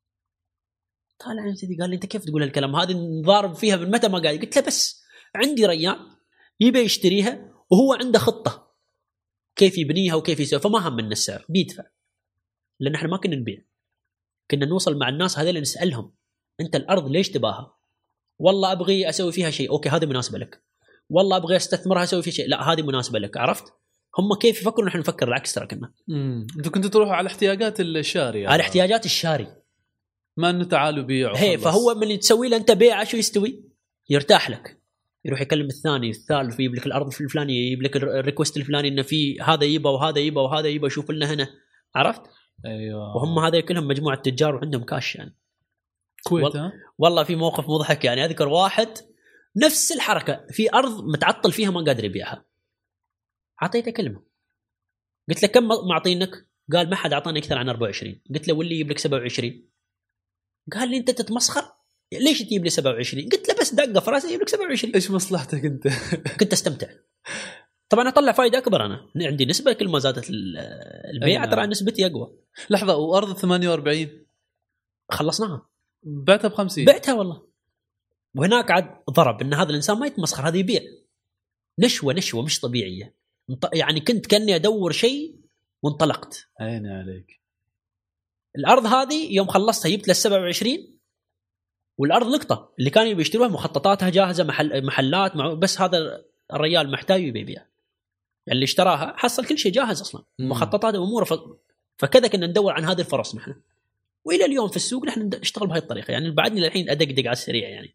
طالع عندي قال لي انت كيف تقول هالكلام، هذه نضارب فيها من متى ما قاعد. قلت له بس عندي ريان يبي يشتريها وهو عنده خطه كيف يبنيها وكيف يسوي، فما هم من السعر بيدفع. لان احنا ما كنا نبيع، كنا نوصل مع الناس هذول نسالهم انت الارض ليش تباها؟ والله ابغي اسوي فيها شيء، اوكي هذه مناسبه لك. والله ابغي استثمرها اسوي فيها شيء، لا هذه مناسبه لك. عرفت هم كيف يفكروا؟ نحن نفكر العكس ترى. كنا انتوا كنتوا تروحوا على احتياجات الشاري، على احتياجات الشاري، ما انه تعالوا بيعوا. هي فهو من اللي تسوي له انت بيعه شو يستوي؟ يرتاح لك، يروح يكلم الثاني الثالث ويجيب لك الارض الفلانيه، يجيب لك الريكوست الفلاني انه في هذا يبا وهذا يبا وهذا يبا، شوف لنا هنا. عرفت؟ ايوه. وهم هذا كلهم مجموعه تجار وعندهم كاش يعني. كويت. والله في موقف مضحك يعني. اذكر واحد نفس الحركه في ارض متعطل فيها ما قادر يبيعها، اعطيته كلمه قلت له كم معطينك؟ قال ما حد اعطاني اكثر عن 24. قلت له واللي يجيب لك 27. قال لي انت تتمسخر، ليش تجيب لي 27؟ قلت له بس دقه في راسي يجيب لك 27. ايش مصلحتك انت؟ كنت استمتع. طبعا اطلع فائده اكبر، انا عندي نسبه كل ما زادت البيعه ترى نسبتي اقوى. لحظه، وارض 48 خلصناها، بعتها ب50. بعتها والله. وهناك عاد ضرب ان هذا الانسان ما يتمسخر، هذا يبيع نشوه مش طبيعيه. يعني كنت كاني ادور شيء وانطلقت. عيني عليك. الارض هذه يوم خلصتها جبت له 27، والارض لقطه اللي كانوا بيشتروها مخططاتها جاهزه، محلات بس هذا الرجال محتاج يبيع. يعني اللي اشتراها حصل كل شيء جاهز اصلا، مخططات واموره. فكذا كنا ندور عن هذه الفرص نحن، والى اليوم في السوق نحن نشتغل بهذه الطريقه. يعني بعدني الحين ادقدق على السريع يعني.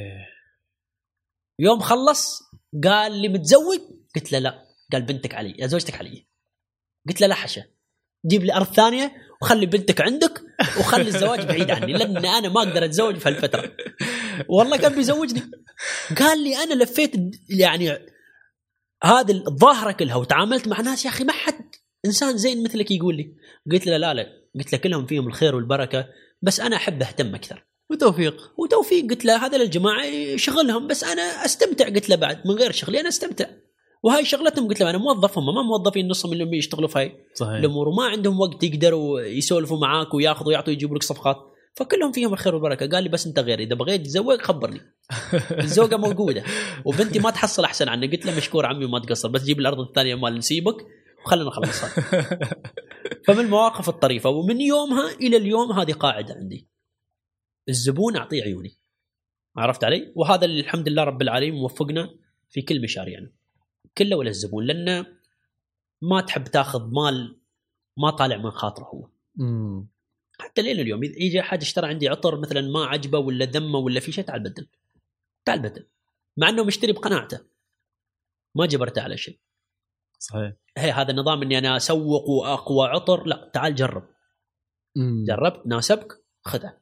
يوم خلص قال لي متزوج؟ قلت له لا. قال بنتك علي، زوجتك علي. قلت له لا حشا، جيب لي ارض ثانيه وخلي بنتك عندك وخلي الزواج بعيد عني، لان انا ما اقدر اتزوج في هالفتره. والله كان بيزوجني. قال لي انا لفيت يعني هذه الظاهره كلها وتعاملت مع ناس يا اخي ما حد انسان زين مثلك يقول لي. قلت له لا قلت له كلهم فيهم الخير والبركه، بس انا احب اهتم اكثر. وتوفيق. قلت له هذا الجماعه شغلهم بس انا استمتع. قلت له بعد من غير شغلي انا استمتع، وهاي شغلتهم. قلت له انا موظفهم، ما موظفين نصهم اللي يشتغلوا في هاي الامور وما عندهم وقت يقدروا يسولفوا معاك وياخذوا ويعطوا يجيبوا لك صفقات، فكلهم فيهم الخير والبركه. قال لي بس انت غير، اذا بغيت تتزوج خبرني. الزوجه موجوده وبنتي ما تحصل احسن عني. قلت له مشكور عمي وما تقصر، بس جيب الارض الثانيه مال نسيبك وخلنا نخلصها. فمن المواقف الطريفه. ومن يومها الى اليوم هذه قاعده عندي، الزبون اعطيه عيوني. عرفت علي؟ وهذا اللي الحمد لله رب العالمين موفقنا في كل مشاريعنا كله ولا الزبون، لأنه ما تحب تاخذ مال ما طالع من خاطره هو. حتى لين اليوم إذا يجي أحد اشترى عندي عطر مثلا ما عجبه ولا ذمه ولا في شيء، تعال بدل، مع أنه مشتري بقناعته ما جبرته على شيء. صحيح. هذا النظام إني أنا أسوق وأقوى عطر، لا تعال جرب. جربت ناسبك خذه،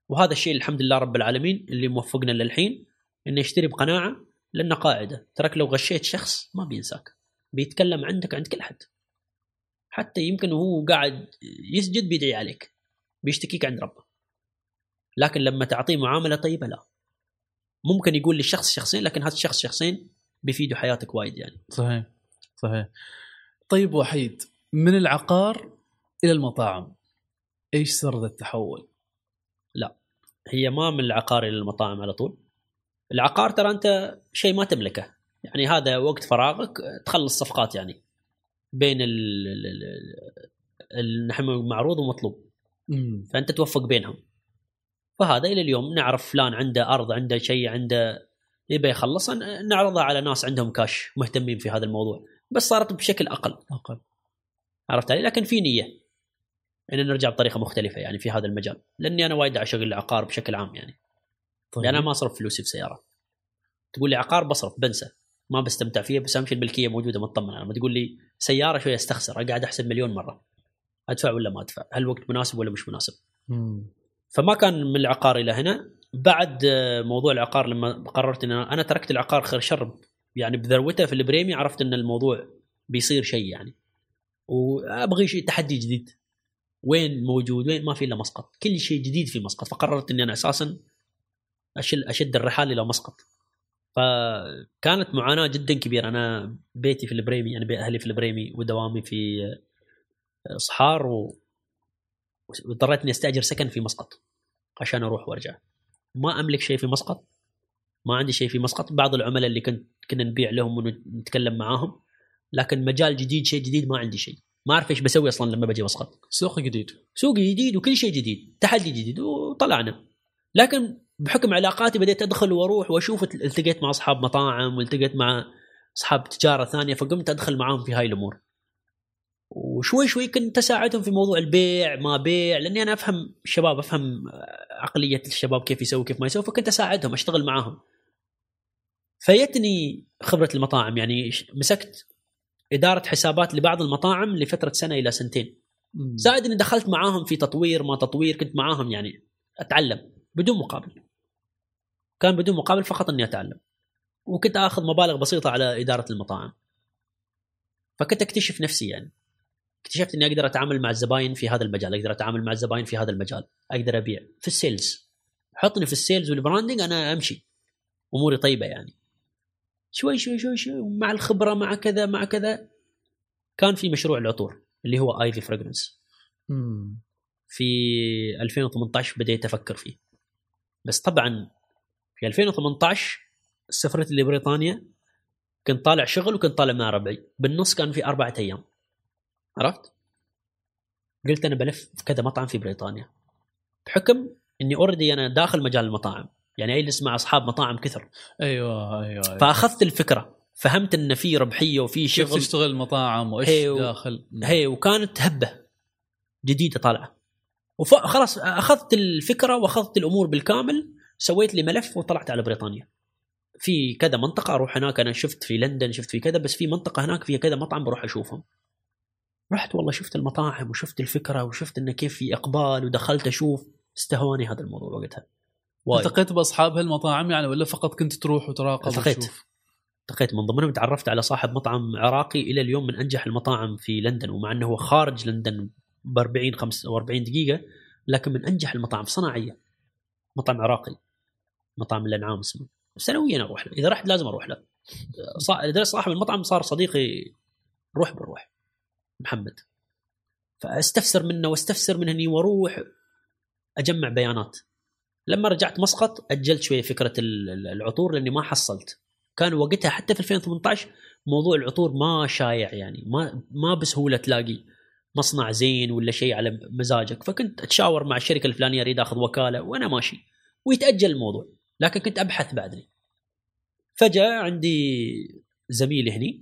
وهذا الشيء الحمد لله رب العالمين اللي موفقنا للحين انه يشتري بقناعه، لأن قاعده ترك لو غشيت شخص ما بينساك، بيتكلم عندك عند كل حد، حتى يمكن وهو قاعد يسجد بيدعي عليك، بيشتكيك عند ربه. لكن لما تعطيه معامله طيبه لا، ممكن يقول للشخص شخصين، لكن هذا الشخص شخصين بيفيدوا حياتك وايد يعني. صحيح صحيح. طيب وحيد، من العقار إلى المطاعم إيش سر ذا التحول؟ لا، هي ما من العقار إلى المطاعم على طول. العقار ترى أنت شيء ما تملكه، يعني هذا وقت فراغك تخلص صفقات يعني بين نحن معروض ومطلوب، فأنت توفق بينهم. فهذا إلى اليوم نعرف فلان عنده أرض، عنده شيء، عنده يبي يخلص، نعرضها على ناس عندهم كاش مهتمين في هذا الموضوع، بس صارت بشكل أقل. عرفت علي؟ لكن في نية إن نرجع بطريقة مختلفة يعني في هذا المجال، لأني أنا وايد أشغل العقار بشكل عام يعني. طيب. لأن أنا ما أصرف فلوسي في سيارة. تقول لي عقار بصرف بنسى، ما بستمتع فيها، بس أمشي الملكية موجودة مطمن. أنا ما تقول لي سيارة شوية استخسر، أقعد أحسب مليون مرة أدفع ولا ما أدفع، هل الوقت مناسب ولا مش مناسب. فما كان من العقار إلى هنا. بعد موضوع العقار لما قررت إن أنا تركت العقار خير شر يعني بذروته في البريمي، عرفت إن الموضوع بيصير شيء يعني، وأبغي شيء تحدي جديد. وين موجود؟ وين ما في إلا مسقط، كل شيء جديد في مسقط. فقررت إني أنا أساسا أشد الرحال إلى مسقط. فكانت معاناة جدا كبيرة. أنا بيتي في البريمي، يعني أهلي في البريمي ودوامي في صحار، واضطريت إني أستأجر سكن في مسقط عشان أروح وأرجع. ما أملك شيء في مسقط، ما عندي شيء في مسقط. بعض العملاء اللي كنا نبيع لهم ونتكلم معاهم، لكن مجال جديد، شيء جديد، ما عندي شيء، ما أعرف إيش بسوي أصلا لما بجي مسقط. سوق جديد وكل شيء جديد، تحدي جديد، وطلعنا. لكن بحكم علاقاتي بديت أدخل وأروح وأشوف، التقيت مع أصحاب مطاعم والتقيت مع أصحاب تجارة ثانية، فقمت أدخل معاهم في هاي الأمور، وشوي شوي كنت أساعدهم في موضوع البيع ما بيع، لأني أنا أفهم الشباب، أفهم عقلية الشباب كيف يسوي كيف ما يسوي، فكنت أساعدهم أشتغل معاهم. فيتني خبرة المطاعم، يعني مسكت إدارة حسابات لبعض المطاعم لفترة سنة إلى سنتين. زائد إني دخلت معاهم في تطوير ما تطوير، كنت معاهم يعني أتعلم بدون مقابل، كان بدون مقابل فقط إني أتعلم، وكنت أخذ مبالغ بسيطة على إدارة المطاعم. فكنت أكتشف نفسي يعني، اكتشفت إني أقدر أتعامل مع الزباين في هذا المجال، أقدر أتعامل مع الزباين في هذا المجال، أقدر أبيع في السيلز، حطني في السيلز والبراندنج أنا أمشي أموري طيبة يعني. شوي شوي شوي شوي مع الخبرة مع كذا مع كذا. كان في مشروع العطور اللي هو ايفي فريجرنس، في 2018 بديت أفكر فيه. بس طبعا في 2018 سافرت لبريطانيا، كنت طالع شغل وكنت طالع مع ربعي، بالنص كان في 4 أيام. عرفت؟ قلت أنا بلف كذا مطعم في بريطانيا، بحكم إني أوردي أنا داخل مجال المطاعم، يعني أجلس مع أصحاب مطاعم كثر. أيوة. فأخذت الفكرة، فهمت إن في ربحية وفي شغل، كيف تشتغل المطاعم وإيش داخل. وكانت هبة جديدة طالعة، وخلاص أخذت الفكرة وأخذت الأمور بالكامل. سويت لي ملف وطلعت على بريطانيا. في كذا منطقة أروح هناك، أنا شفت في لندن، شفت في كذا، بس في منطقة هناك فيها كذا مطعم بروح أشوفهم. رحت والله شفت المطاعم وشفت الفكرة وشفت إنه كيف في إقبال، ودخلت أشوف. استهواني هذا الموضوع وقتها. التقيت بأصحاب هالمطاعم يعني، ولا فقط كنت تروح وتراقب وتشوف؟ التقيت من ضمنهم، تعرفت على صاحب مطعم عراقي إلى اليوم من أنجح المطاعم في لندن، ومع أنه هو خارج لندن ب 45 دقيقة، لكن من أنجح المطاعم صناعية. مطعم عراقي، مطعم الأنعام اسمه. سنويا أروح له، إذا رحت لازم أروح له. صاحب المطعم صار صديقي روح بالروح، محمد. فاستفسر منه واستفسر منه اني واروح اجمع بيانات. لما رجعت مسقط اجلت شويه فكره العطور، لاني ما حصلت. كان وقتها حتى في 2018 موضوع العطور ما شايع يعني، ما بسهوله تلاقي مصنع زين ولا شيء على مزاجك. فكنت اتشاور مع الشركه الفلانيه اريد اخذ وكاله وانا ماشي، ويتاجل الموضوع، لكن كنت ابحث بعدني. فجاه عندي زميل هني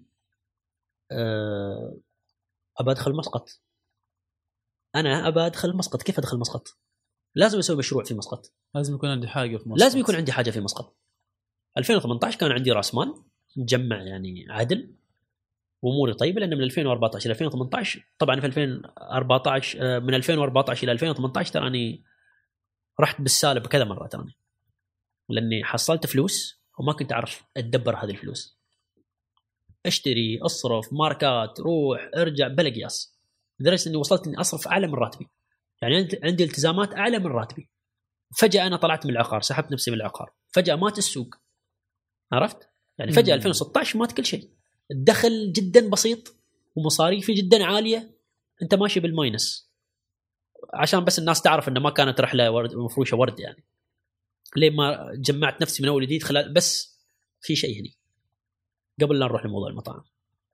أبى أدخل مسقط. أنا أبى أدخل مسقط. كيف أدخل مسقط؟ لازم أسوي مشروع في مسقط، لازم يكون عندي حاجة في مسقط، لازم يكون عندي حاجة في مسقط. 2018 كان عندي رأس مال نجمع يعني عدل وأموري طيبة، لأن من 2014 إلى 2018 طبعا في 2014 من 2014 إلى 2018 تراني رحت بالسالب كذا مرة تاني، لأني حصلت فلوس وما كنت أعرف أتدبر هذه الفلوس. اشتري، اصرف، ماركات، روح ارجع بلا قياس، لدرجة أني وصلت أني أصرف أعلى من راتبي. يعني عندي التزامات أعلى من راتبي. فجأة أنا طلعت من العقار، سحبت نفسي من العقار، فجأة مات السوق. عرفت؟ يعني فجأة 2016 مات كل شيء، الدخل جدا بسيط ومصاريفي جدا عالية، أنت ماشي بالماينس. عشان بس الناس تعرف أنه ما كانت رحلة مفروشة ورد يعني، ليه ما جمعت نفسي من أول جديد خلال. بس في شيء هني قبل لا نروح لموضوع المطاعم،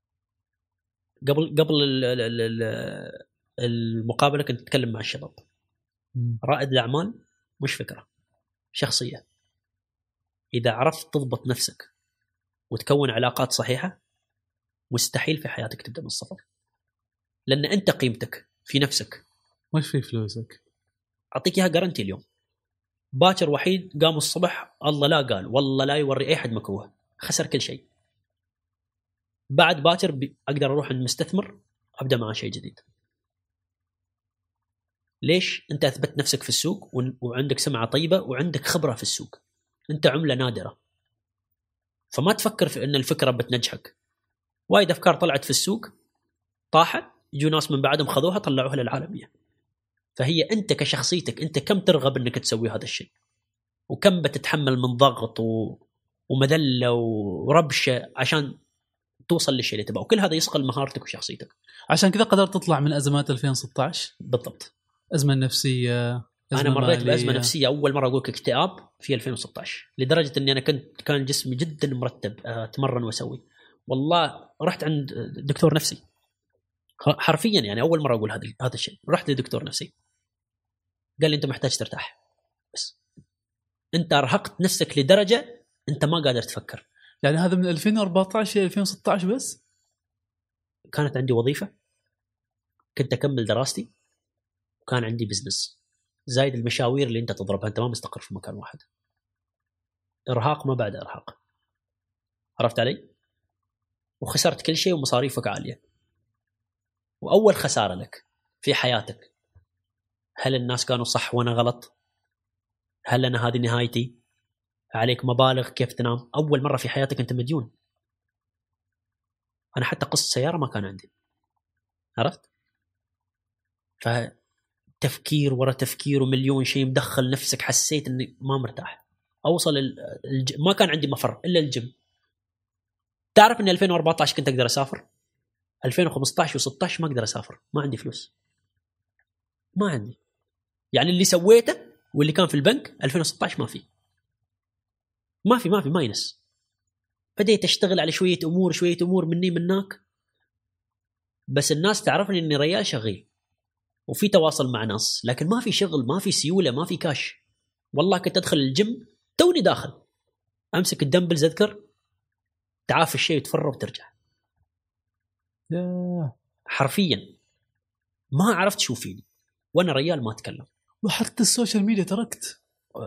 قبل المقابلة كنت أتكلم مع الشباب. رائد الأعمال مش فكرة، شخصية. إذا عرفت تضبط نفسك وتكون علاقات صحيحة، مستحيل في حياتك تبدأ من الصفر، لأن أنت قيمتك في نفسك مش في فلوسك. أعطيك إياها جارنتي. اليوم باكر وحيد قام الصبح الله لا قال والله لا يوري أي حد مكروه، خسر كل شيء. بعد باكر أقدر أروح عند مستثمر أبدأ معه شيء جديد. ليش؟ أنت أثبت نفسك في السوق وعندك سمعة طيبة وعندك خبرة في السوق، أنت عملة نادرة. فما تفكر في أن الفكرة بتنجحك. وايد أفكار طلعت في السوق طاحت، يجوا ناس من بعدهم خذوها طلعوها للعالمية. فهي أنت كشخصيتك، أنت كم ترغب أنك تسوي هذا الشيء، وكم بتتحمل من ضغط ومذلة وربشة عشان توصل للشيء اللي تبغاه. وكل هذا يصقل مهارتك وشخصيتك. عشان كذا قدرت تطلع من أزمات 2016. بالضبط. أزمة نفسية، أزمة أنا مريت مالية. بأزمة نفسية أول مرة أقولك اكتئاب في 2016، لدرجة أني أنا كان جسمي جدا مرتب، أتمرن وأسوي. والله رحت عند دكتور نفسي حرفيا، يعني أول مرة أقول هذا الشيء. رحت لدكتور نفسي قال لي أنت محتاج ترتاح، بس أنت أرهقت نفسك لدرجة أنت ما قادر تفكر. يعني هذا من 2014 إلى 2016 بس؟ كانت عندي وظيفة، كنت أكمل دراستي، وكان عندي بزنس زايد المشاوير اللي أنت تضربها، أنت ما مستقر في مكان واحد. إرهاق ما بعد إرهاق، عرفت علي؟ وخسرت كل شيء ومصاريفك عالية. وأول خسارة لك في حياتك، هل الناس كانوا صح وأنا غلط؟ هل أنا هذه نهايتي؟ عليك مبالغ كيف تنام؟ أول مرة في حياتك أنت مديون. أنا حتى قسط سيارة ما كان عندي، عرفت؟ فتفكير ورا تفكير ومليون شيء مدخل نفسك، حسيت أني ما مرتاح. أوصل ما كان عندي مفر إلا الجيم. تعرف أني 2014 كنت أقدر أسافر، 2015 و16 ما أقدر أسافر، ما عندي فلوس، ما عندي. يعني اللي سويته واللي كان في البنك 2016 ما في ماينس. بديت أشتغل على شوية أمور مني منك، بس الناس تعرفني أني ريال شغيل وفي تواصل مع ناس، لكن ما في شغل، ما في سيولة، ما في كاش. والله كنت أدخل الجيم توني داخل أمسك الدمبلز، أذكر تعافي الشيء وتفرغ وترجع. حرفيا ما عرفت شو فيني وأنا ريال ما أتكلم. وحتى السوشيال ميديا تركت،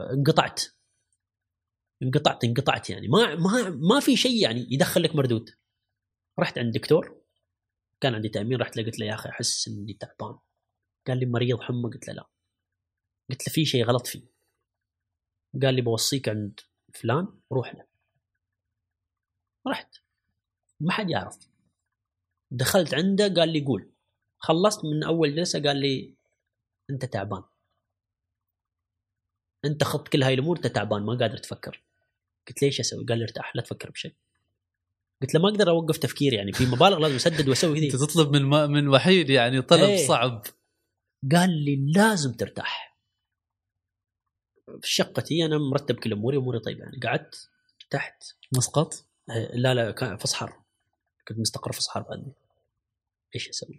انقطعت يعني ما في شيء يعني يدخلك مردود. رحت عند دكتور، كان عندي تأمين، رحت له قلت له يا أخي أحس إني تعبان. قال لي مريض حمى؟ قلت له لا. قلت له في شيء غلط فيه. قال لي بوصيك عند فلان روح له. رحت، ما حد يعرف، دخلت عنده قال لي قول. خلصت من أول جلسة قال لي أنت تعبان، أنت خط كل هاي الأمور، أنت تعبان ما قادر تفكر. قلت ليش أسوي؟ قال لي ارتاح لا تفكر بشيء. قلت له ما أقدر أوقف تفكير، يعني في مبالغ لازم أسدد وأسوي ذي. أنت تطلب من وحيد يعني طلب صعب. قال لي لازم ترتاح. في شقتي أنا مرتب كل أموري طيب، يعني قعدت تحت مسقط. لا كان في صحر، كنت مستقر في صحر بعدني. إيش أسوي؟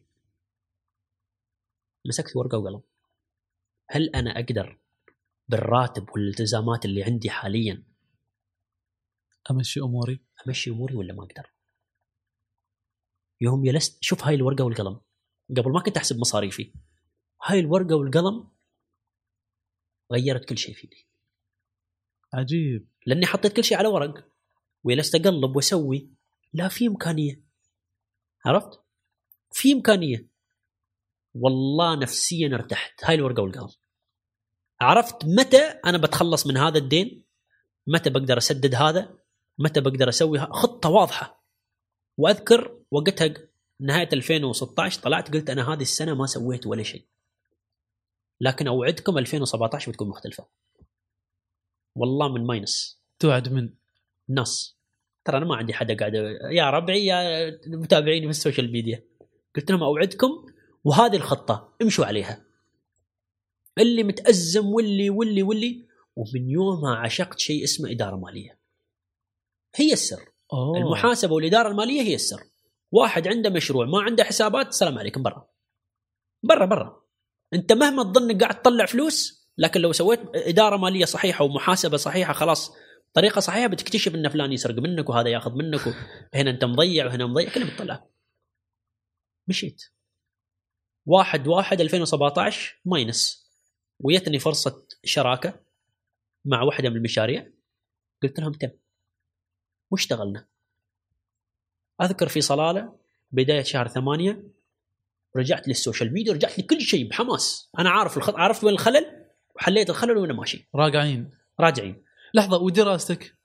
مسكت ورقة وقلم، هل أنا أقدر بالراتب والالتزامات اللي عندي حاليا أمشي أموري ولا ما أقدر؟ يوم جلست شوف هاي الورقة والقلم، قبل ما كنت أحسب مصاريفي، هاي الورقة والقلم غيرت كل شيء فيني. عجيب. لأني حطيت كل شيء على ورق وجلست أقلب وأسوي. لا في إمكانية، عرفت؟ في إمكانية. والله نفسيا ارتحت. هاي الورقة والقلم عرفت متى أنا بتخلص من هذا الدين، متى بقدر أسدد هذا، متى بقدر أسوي خطة واضحة. وأذكر وقتها نهاية 2016 طلعت قلت أنا هذه السنة ما سويت ولا شيء، لكن أوعدكم 2017 بتكون مختلفة والله. من ماينس توعد من ناس، ترى أنا ما عندي حدا قاعد يا ربعي يا متابعيني في السوشيال ميديا، قلت لهم أوعدكم وهذه الخطة امشوا عليها، اللي متأزم واللي ومن يومها عشقت شيء اسمه إدارة مالية. هي السر. المحاسبة والإدارة المالية هي السر. واحد عنده مشروع ما عنده حسابات، السلام عليكم، برا. انت مهما تظن قاعد تطلع فلوس، لكن لو سويت إدارة مالية صحيحة ومحاسبة صحيحة خلاص طريقة صحيحة، بتكتشف ان فلان يسرق منك وهذا ياخذ منك وهنا انت مضيع وهنا مضيع، كله بتطلع. مشيت 1/1/2017 ماينس، ويتني فرصة شراكة مع واحدة من المشاريع، قلت لهم تم واشتغلنا. أذكر في صلالة بداية شهر 8 رجعت للسوشيال ميديا، رجعت لكل شيء بحماس. أنا عرفت وين الخلل وحليت الخلل وأنا ماشي. راجعين. لحظة، ودراستك؟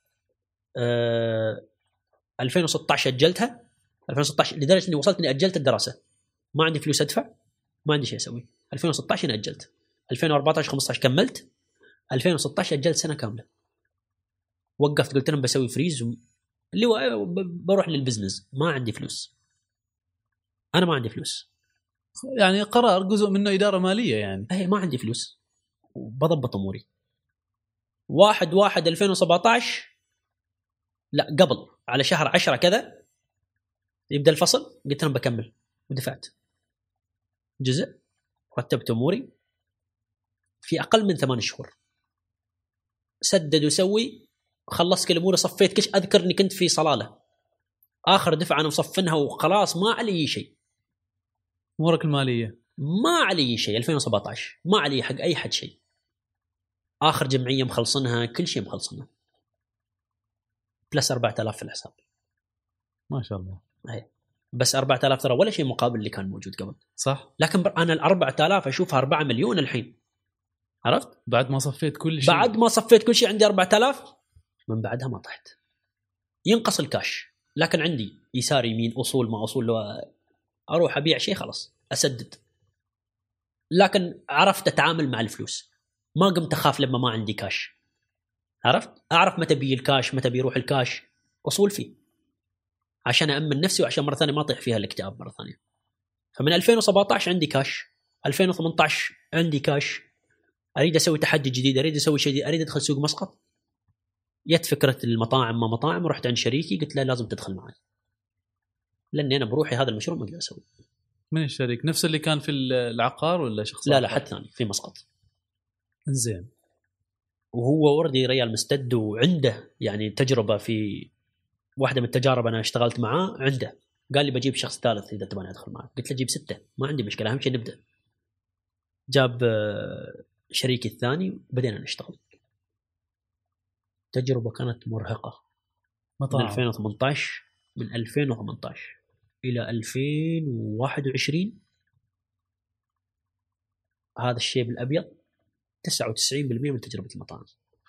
2016 أجلتها. 2016 لدرجة أني وصلت أني أجلت الدراسة، ما عندي فلوس أدفع، ما عندي شيء أسوي. 2016 أنا أجلت، 2014-15 كملت، 2016 أجلت سنة كاملة. وقفت قلت لهم بسوي فريز اللي هو بروح للبزنس. ما عندي فلوس، أنا ما عندي فلوس. يعني قرار جزء منه إدارة مالية يعني. ما عندي فلوس وبضبط أموري. 1/1/2017 لا قبل على شهر 10 كذا يبدأ الفصل، قلت لهم بكمل ودفعت جزء، رتبت أموري في أقل من 8 شهور، سدد وسوي، خلصت كل أموري، صفيت كش. أذكر أني كنت في صلالة آخر دفعة أنا مصفنها وخلاص ما علي شيء. أمورك المالية ما علي شيء 2017 ما علي حق أي حد شيء. آخر جمعية مخلصنها، كل شيء مخلصنها، بلس 4000 في الحساب. ما شاء الله. بس 4000 ترى ولا شيء مقابل اللي كان موجود قبل. صح. لكن أنا 4000 أشوفها 4 مليون الحين. عرفت؟ بعد ما صفيت كل شيء. بعد ما صفيت كل شيء عندي 4000. من بعدها ما طحت. ينقص الكاش، لكن عندي يسار يمين أصول ما أصول، لو أروح أبيع شيء خلاص أسدد. لكن عرفت أتعامل مع الفلوس، ما قمت أخاف لما ما عندي كاش. عرفت؟ أعرف متى بي الكاش، متى بيروح الكاش، أصول فيه عشان أأمن نفسي وعشان مرة ثانية ما أطيح فيها الاكتئاب مرة ثانية. فمن 2017 عندي كاش، 2018 عندي كاش، أريد أسوي تحدي جديد، أريد أسوي شيء، أريد أدخل سوق مسقط. جت فكرة المطاعم، ما مطاعم، ورحت عند شريكي قلت له لازم تدخل معي، لأني أنا بروحي هذا المشروع ما أقدر أسوي. من الشريك نفس اللي كان في العقار ولا شخص؟ لا حد ثاني في مسقط. إنزين. وهو وردي ريال مستد وعنده يعني تجربة في واحدة من التجارب أنا اشتغلت معاه عنده. قال لي بجيب شخص ثالث إذا تبغى أدخل معك. قلت له جيب 6 ما عندي مشكلة، أهم شيء نبدأ. جاب شريكي الثاني وبدينا نشتغل. تجربة كانت مرهقة. مطاعم. من 2018 إلى 2021 هذا الشيء بالأبيض 99% من تجربة المطاعم.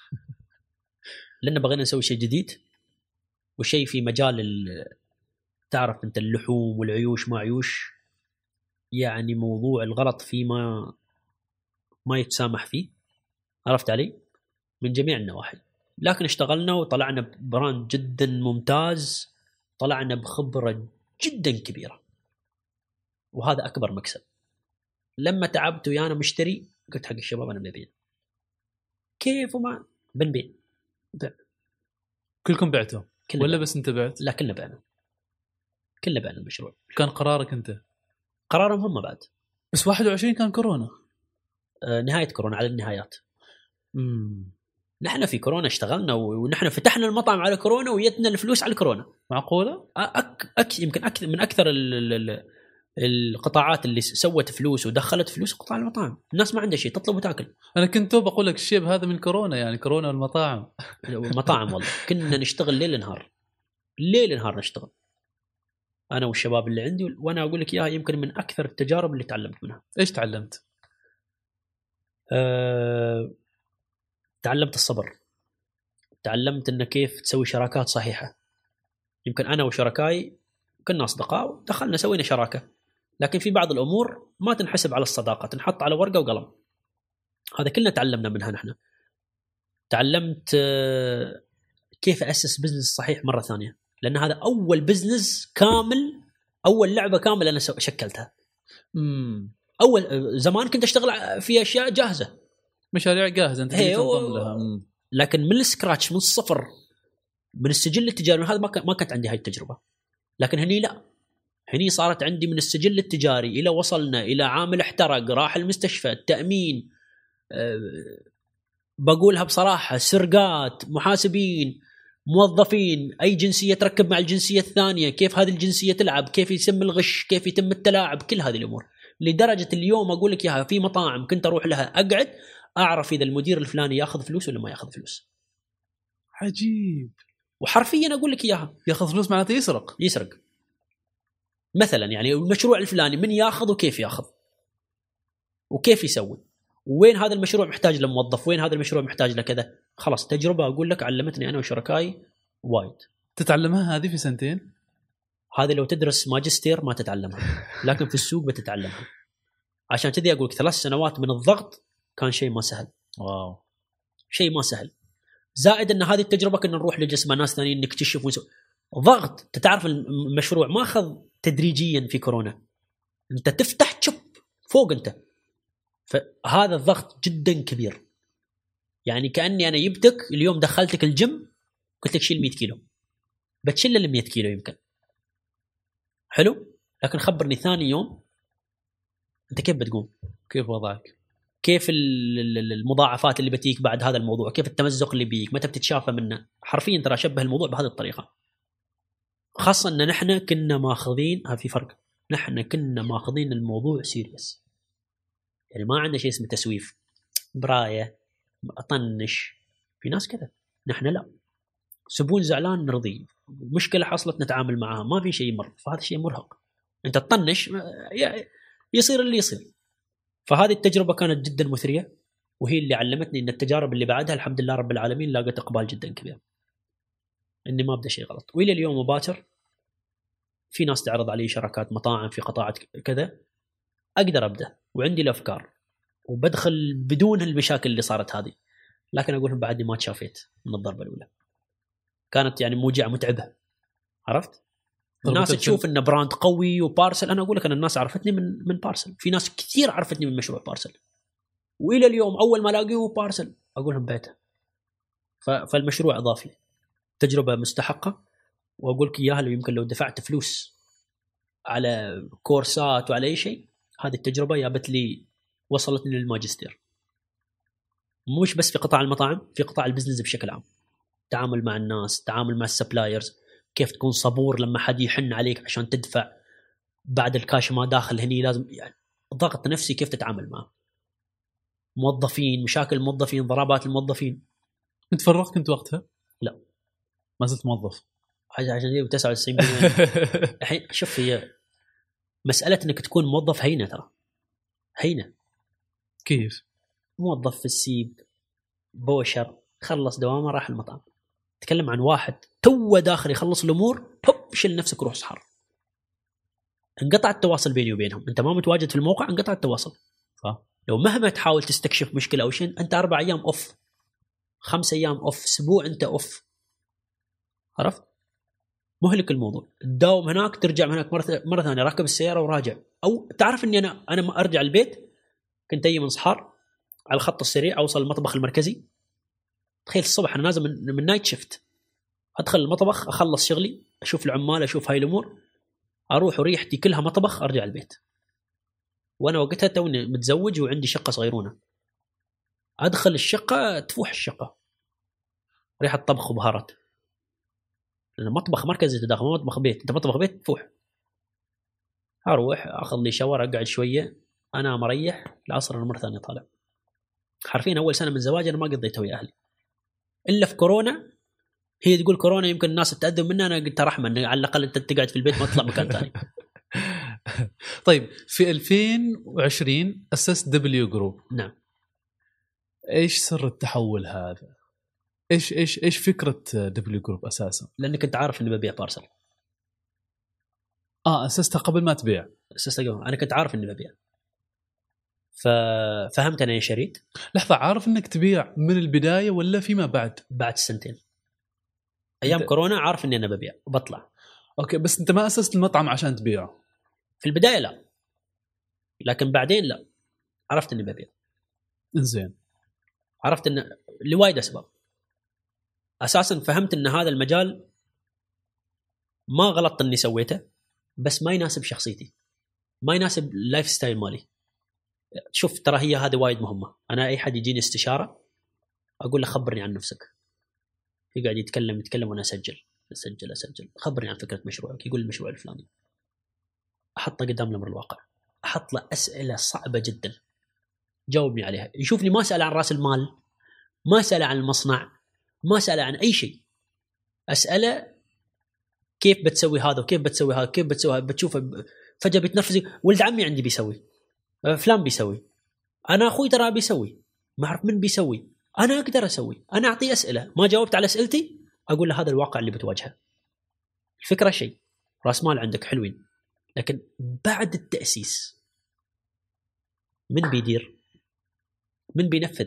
لأن بغينا نسوي شيء جديد وشيء في مجال تعرف أنت اللحوم والعيوش ما عيوش، يعني موضوع الغلط فيه ما يتسامح فيه. عرفت علي؟ من جميع النواحي. لكن اشتغلنا وطلعنا براند جدا ممتاز، طلعنا بخبرة جدا كبيرة، وهذا أكبر مكسب. لما تعبت ويانا مشتري قلت حق الشباب أنا ببيع. كيف وما بنبيع؟ كلكم بعتوا ولا بعنا. بس انت بعت؟ لا كلنا بعنا المشروع. كان قرارك انت؟ قرارهم هم بعد. بس 21 كان كورونا. نهاية كورونا على النهايات. نحن في كورونا اشتغلنا ونحن فتحنا المطعم على كورونا ويتنا الفلوس على كورونا. معقولة؟ يمكن من أكثر القطاعات اللي سوت فلوس ودخلت فلوس قطاع المطاعم. الناس ما عندها شيء تطلب وتاكل. أنا كنت بقول لك الشيب هذا من كورونا، يعني كورونا والمطاعم. المطاعم والله كنا نشتغل ليل نهار نشتغل أنا والشباب اللي عندي. وأنا أقول لك إياها يمكن من أكثر التجارب اللي تعلمت منها. إيش تعلمت؟ تعلمت الصبر، تعلمت إن كيف تسوي شراكات صحيحة. يمكن أنا وشركائي كنا أصدقاء ودخلنا سوينا شراكة، لكن في بعض الأمور ما تنحسب على الصداقة، تنحط على ورقة وقلم. هذا كلنا تعلمنا منها نحن. تعلمت كيف أسس بزنس صحيح مرة ثانية، لأن هذا أول بزنس كامل، أول لعبة كاملة أنا شكلتها. أول زمان كنت أشتغل في أشياء جاهزة، مشاريع جاهزة أنت تنظم لها. لكن من السكراتش، من الصفر، من السجل التجاري، هذا ما كانت عندي هاي التجربة. لكن هني لا، هني صارت عندي من السجل التجاري إلى وصلنا إلى عامل احترق، راح المستشفى، التأمين، بقولها بصراحة، سرقات، محاسبين، موظفين، أي جنسية تركب مع الجنسية الثانية، كيف هذه الجنسية تلعب، كيف يتم الغش، كيف يتم التلاعب، كل هذه الأمور. لدرجة اليوم أقول لك إياها، في مطاعم كنت أروح لها أقعد أعرف إذا المدير الفلاني يأخذ فلوس ولا ما يأخذ فلوس. عجيب. وحرفيا أقول لك إياها، يأخذ فلوس معناته يسرق مثلا. يعني المشروع الفلاني من يأخذ وكيف يأخذ وكيف يسوي، وين هذا المشروع محتاج لموظف، وين هذا المشروع محتاج لكذا. خلاص تجربة أقول لك علمتني أنا وشركائي وايد. تتعلمها هذه في 2 هذه لو تدرس ماجستير ما تتعلمها، لكن في السوق بتتعلمها. عشان كذا أقول لك 3 سنوات من الضغط كان شيء ما سهل. واو، شيء ما سهل. زائد أن هذه التجربة كنا نروح لجسم ناس ثانيين نكتشف ونسوي ضغط. تتعرف المشروع ما أخذ تدريجيا في كورونا، أنت تفتح تشوف فوق أنت. فهذا الضغط جدا كبير. يعني كأني أنا جبتك اليوم دخلتك الجيم قلت لك شيل 100 كيلو، بتشيل ال 100 كيلو يمكن حلو، لكن خبرني ثاني يوم أنت كيف بتقوم، كيف وضعك، كيف المضاعفات اللي بتيك بعد هذا الموضوع، كيف التمزق اللي بيك، متى بتتشافى منه. حرفيا ترى أشبه الموضوع بهذه الطريقة. خاصة أن نحن كنا ماخذين، في فرق، نحن كنا ماخذين الموضوع سيريس. يعني ما عندنا شيء اسمه تسويف، براية، أطنش. في ناس كذا، نحن لا. سبون زعلان نرضيه، مشكلة حصلت نتعامل معها، ما في شيء يمر. فهذا شيء مرهق، أنت تطنش يصير اللي يصير. فهذه التجربة كانت جدا مثرية، وهي اللي علمتني أن التجارب اللي بعدها الحمد لله رب العالمين لاقت إقبال جدا كبير، إني ما أبدأ شيء غلط. وإلى اليوم مباشر في ناس تعرض علي شراكات مطاعم في قطاعات كذا، أقدر أبدأ وعندي الأفكار وبدخل بدون المشاكل اللي صارت هذه. لكن أقولهم بعدني ما تشافيت من الضربة الأولى، كانت يعني موجعة متعبة. عرفت؟ الناس تشوف إن براند قوي وبارسل. أنا أقول لك أن الناس عرفتني من بارسل. في ناس كثير عرفتني من مشروع بارسل، وإلى اليوم أول ما ألاقيه بارسل أقولهم بيته. فالمشروع أضاف لي تجربة مستحقة. وأقول لك إياها، يمكن لو دفعت فلوس على كورسات وعلى أي شيء، هذه التجربة جابت لي، وصلتني للماجستير. مش بس في قطاع المطاعم، في قطاع البزنس بشكل عام. تعامل مع الناس، تعامل مع السبلايرز، كيف تكون صبور لما حد يحن عليك عشان تدفع بعد الكاش ما داخل هني، لازم يعني ضغط نفسي كيف تتعامل معه. موظفين، مشاكل الموظفين، ضربات الموظفين. انت فرغت كنت وقتها؟ لا، ما زلت موظف. عشان يجيب 99%. الحين شوف، هي مسألة انك تكون موظف هينة، ترى هينة. كيف؟ موظف في السيب، بوشر، خلص دوامه راح المطعم. تكلم عن واحد تو داخل يخلص الامور، هوب شيل نفسك روح صحر. انقطع التواصل بيني وبينهم، انت ما متواجد في الموقع، انقطع التواصل. صح. لو مهما تحاول تستكشف مشكله او شيء، انت 4 أيام اوف، 5 أيام اوف، اسبوع انت اوف. عرفت؟ مهلك الموضوع. تداوم هناك، ترجع من هناك مره ثانيه، راكب السياره وراجع. او تعرف اني انا ما ارجع البيت، كنت اجي من صحار على الخط السريع اوصل المطبخ المركزي. تخيل الصبح انا نازل من نايت شيفت، ادخل المطبخ، اخلص شغلي، اشوف العمال، اشوف هاي الامور، اروح وريحتي كلها مطبخ، ارجع البيت. وانا وقتها توني متزوج وعندي شقه صغيرونه. ادخل الشقه تفوح الشقه ريحه طبخ وبهارات، لان مطبخ مركزي تداخل، ما مطبخ بيت. انت مطبخ بيت تفوح. اروح اخذ لي شاور، اقعد شويه، انا مريح. العصر انا مره ثانيه طالع. حرفيا اول سنه من زواجي انا ما قضيتها ويا اهلي الا في كورونا. هي تقول كورونا يمكن الناس تتأذى منها، انا قلت رحمه ان على الاقل انت تقعد في البيت ما تطلع مكان ثاني. طيب في 2020 اسست دبليو جروب. نعم. ايش سر التحول هذا؟ ايش فكره دبليو جروب اساسا؟ لانك انت عارف اني ببيع بارسل. اسستها قبل ما تبيع؟ اسستها قبل. انا كنت عارف اني ببيع، ففهمت انا يا شريد. لحظه، عارف انك تبيع من البدايه ولا فيما بعد؟ بعد سنتين ايام كورونا عارف اني انا ببيع وبطلع. اوكي، بس انت ما اسست المطعم عشان تبيعه في البدايه؟ لا، لكن بعدين لا، عرفت اني ببيع. زين. عرفت ان لوايد اسباب. اساسا فهمت ان هذا المجال ما غلط اني سويته، بس ما يناسب شخصيتي، ما يناسب اللايف ستايل مالي. شوف ترى هي هذه وايد مهمه. انا اي حد يجيني استشاره اقول له خبرني عن نفسك. يقعد يتكلم وانا اسجل. خبرني عن فكره مشروعك. يقول المشروع الفلاني. احطه قدام الامر الواقع، احط له اسئله صعبه جدا جاوبني عليها. يشوفني ما اسال عن راس المال، ما اسال عن المصنع، ما اسال عن اي شيء. اساله كيف بتسوي هذا وكيف بتسوي هذا، كيف بتسوي هذا. بتشوفه فجاه بيتنرفز. ولد عمي عندي بيسوي، فلان بيسوي، انا اخوي ترى بيسوي، ما اعرف من بيسوي، انا اقدر اسوي. انا اعطيه اسئله، ما جاوبت على اسئلتي اقول له هذا الواقع اللي بتواجهه. الفكره شيء، راس مال عندك حلوين، لكن بعد التاسيس من بيدير؟ من بينفذ؟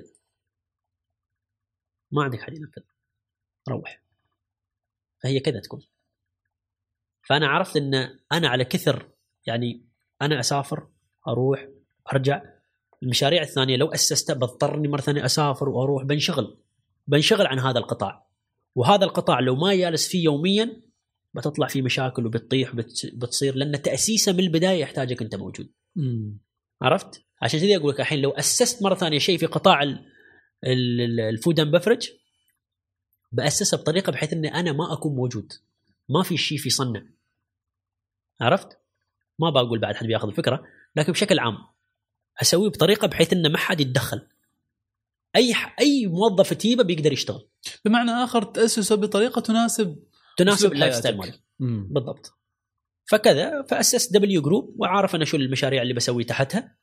ما عندك حد ينفذ، روح. فهي كذا تكون. فانا عرفت ان انا على كثر يعني انا اسافر اروح ارجع. المشاريع الثانيه لو اسستها بضطرني مره ثانيه اسافر واروح، بنشغل عن هذا القطاع. وهذا القطاع لو ما يالس فيه يوميا بتطلع فيه مشاكل وبتطيح بتصير، لان تاسيسه من البدايه يحتاجك انت موجود. عرفت؟ عشان كذا اقول لك الحين لو اسست مره ثانيه شيء في قطاع الفود اند بفرج باسسه بطريقه بحيث اني انا ما اكون موجود، ما في شيء في صنع. عرفت؟ ما بقول بعد حد بياخذ الفكره، لكن بشكل عام اسويه بطريقه بحيث انه ما حد يتدخل. اي موظف تجيبه بيقدر يشتغل. بمعنى اخر تاسسه بطريقه تناسب اللايف ستايل مالي. بالضبط. فكذا فاسست دبليو جروب، وعارف انا شو المشاريع اللي بسوي تحتها،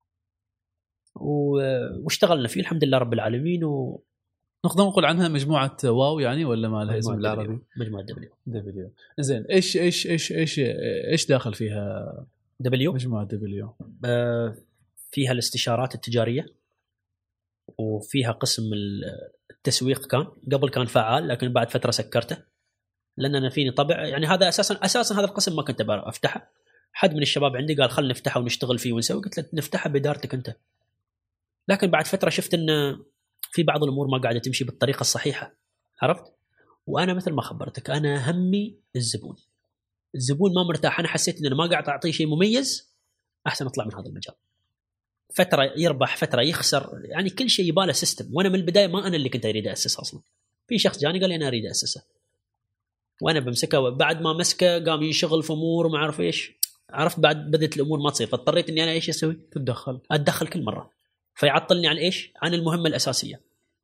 واشتغلنا فيه الحمد لله رب العالمين. نقدر نقول عنها مجموعه واو يعني، ولا ما لها اسم بالعربي؟ مجموعه دبليو. زين، ايش داخل فيها دبليو؟ مجموعه دبليو فيها الاستشارات التجاريه، وفيها قسم التسويق. قبل كان فعال، لكن بعد فتره سكرته لان انا فيني طبع يعني. هذا اساسا هذا القسم ما كنت افتحه. حد من الشباب عندي قال خلنا نفتحه ونشتغل فيه ونسوي. قلت له نفتحه بادارتك انت. لكن بعد فتره شفت ان في بعض الامور ما قاعده تمشي بالطريقه الصحيحه. عرفت؟ وانا مثل ما خبرتك انا همي الزبون ما مرتاح. انا حسيت ان انا ما قاعد اعطيه شيء مميز، احسن اطلع من هذا المجال. فتره يربح فتره يخسر، يعني كل شيء يباله سيستم. وانا من البدايه ما انا اللي كنت اريد اسسه اصلا. في شخص جاني قال لي انا اريد اسسه، وانا بمسكه. بعد ما مسكه قام ينشغل في امور وما اعرف ايش. عرفت؟ بعد بدت الامور ما تصير، فاضطريت اني انا ايش اسوي؟ اتدخل كل مره، فيعطلني عن ايش؟ عن المهمه الاساسيه.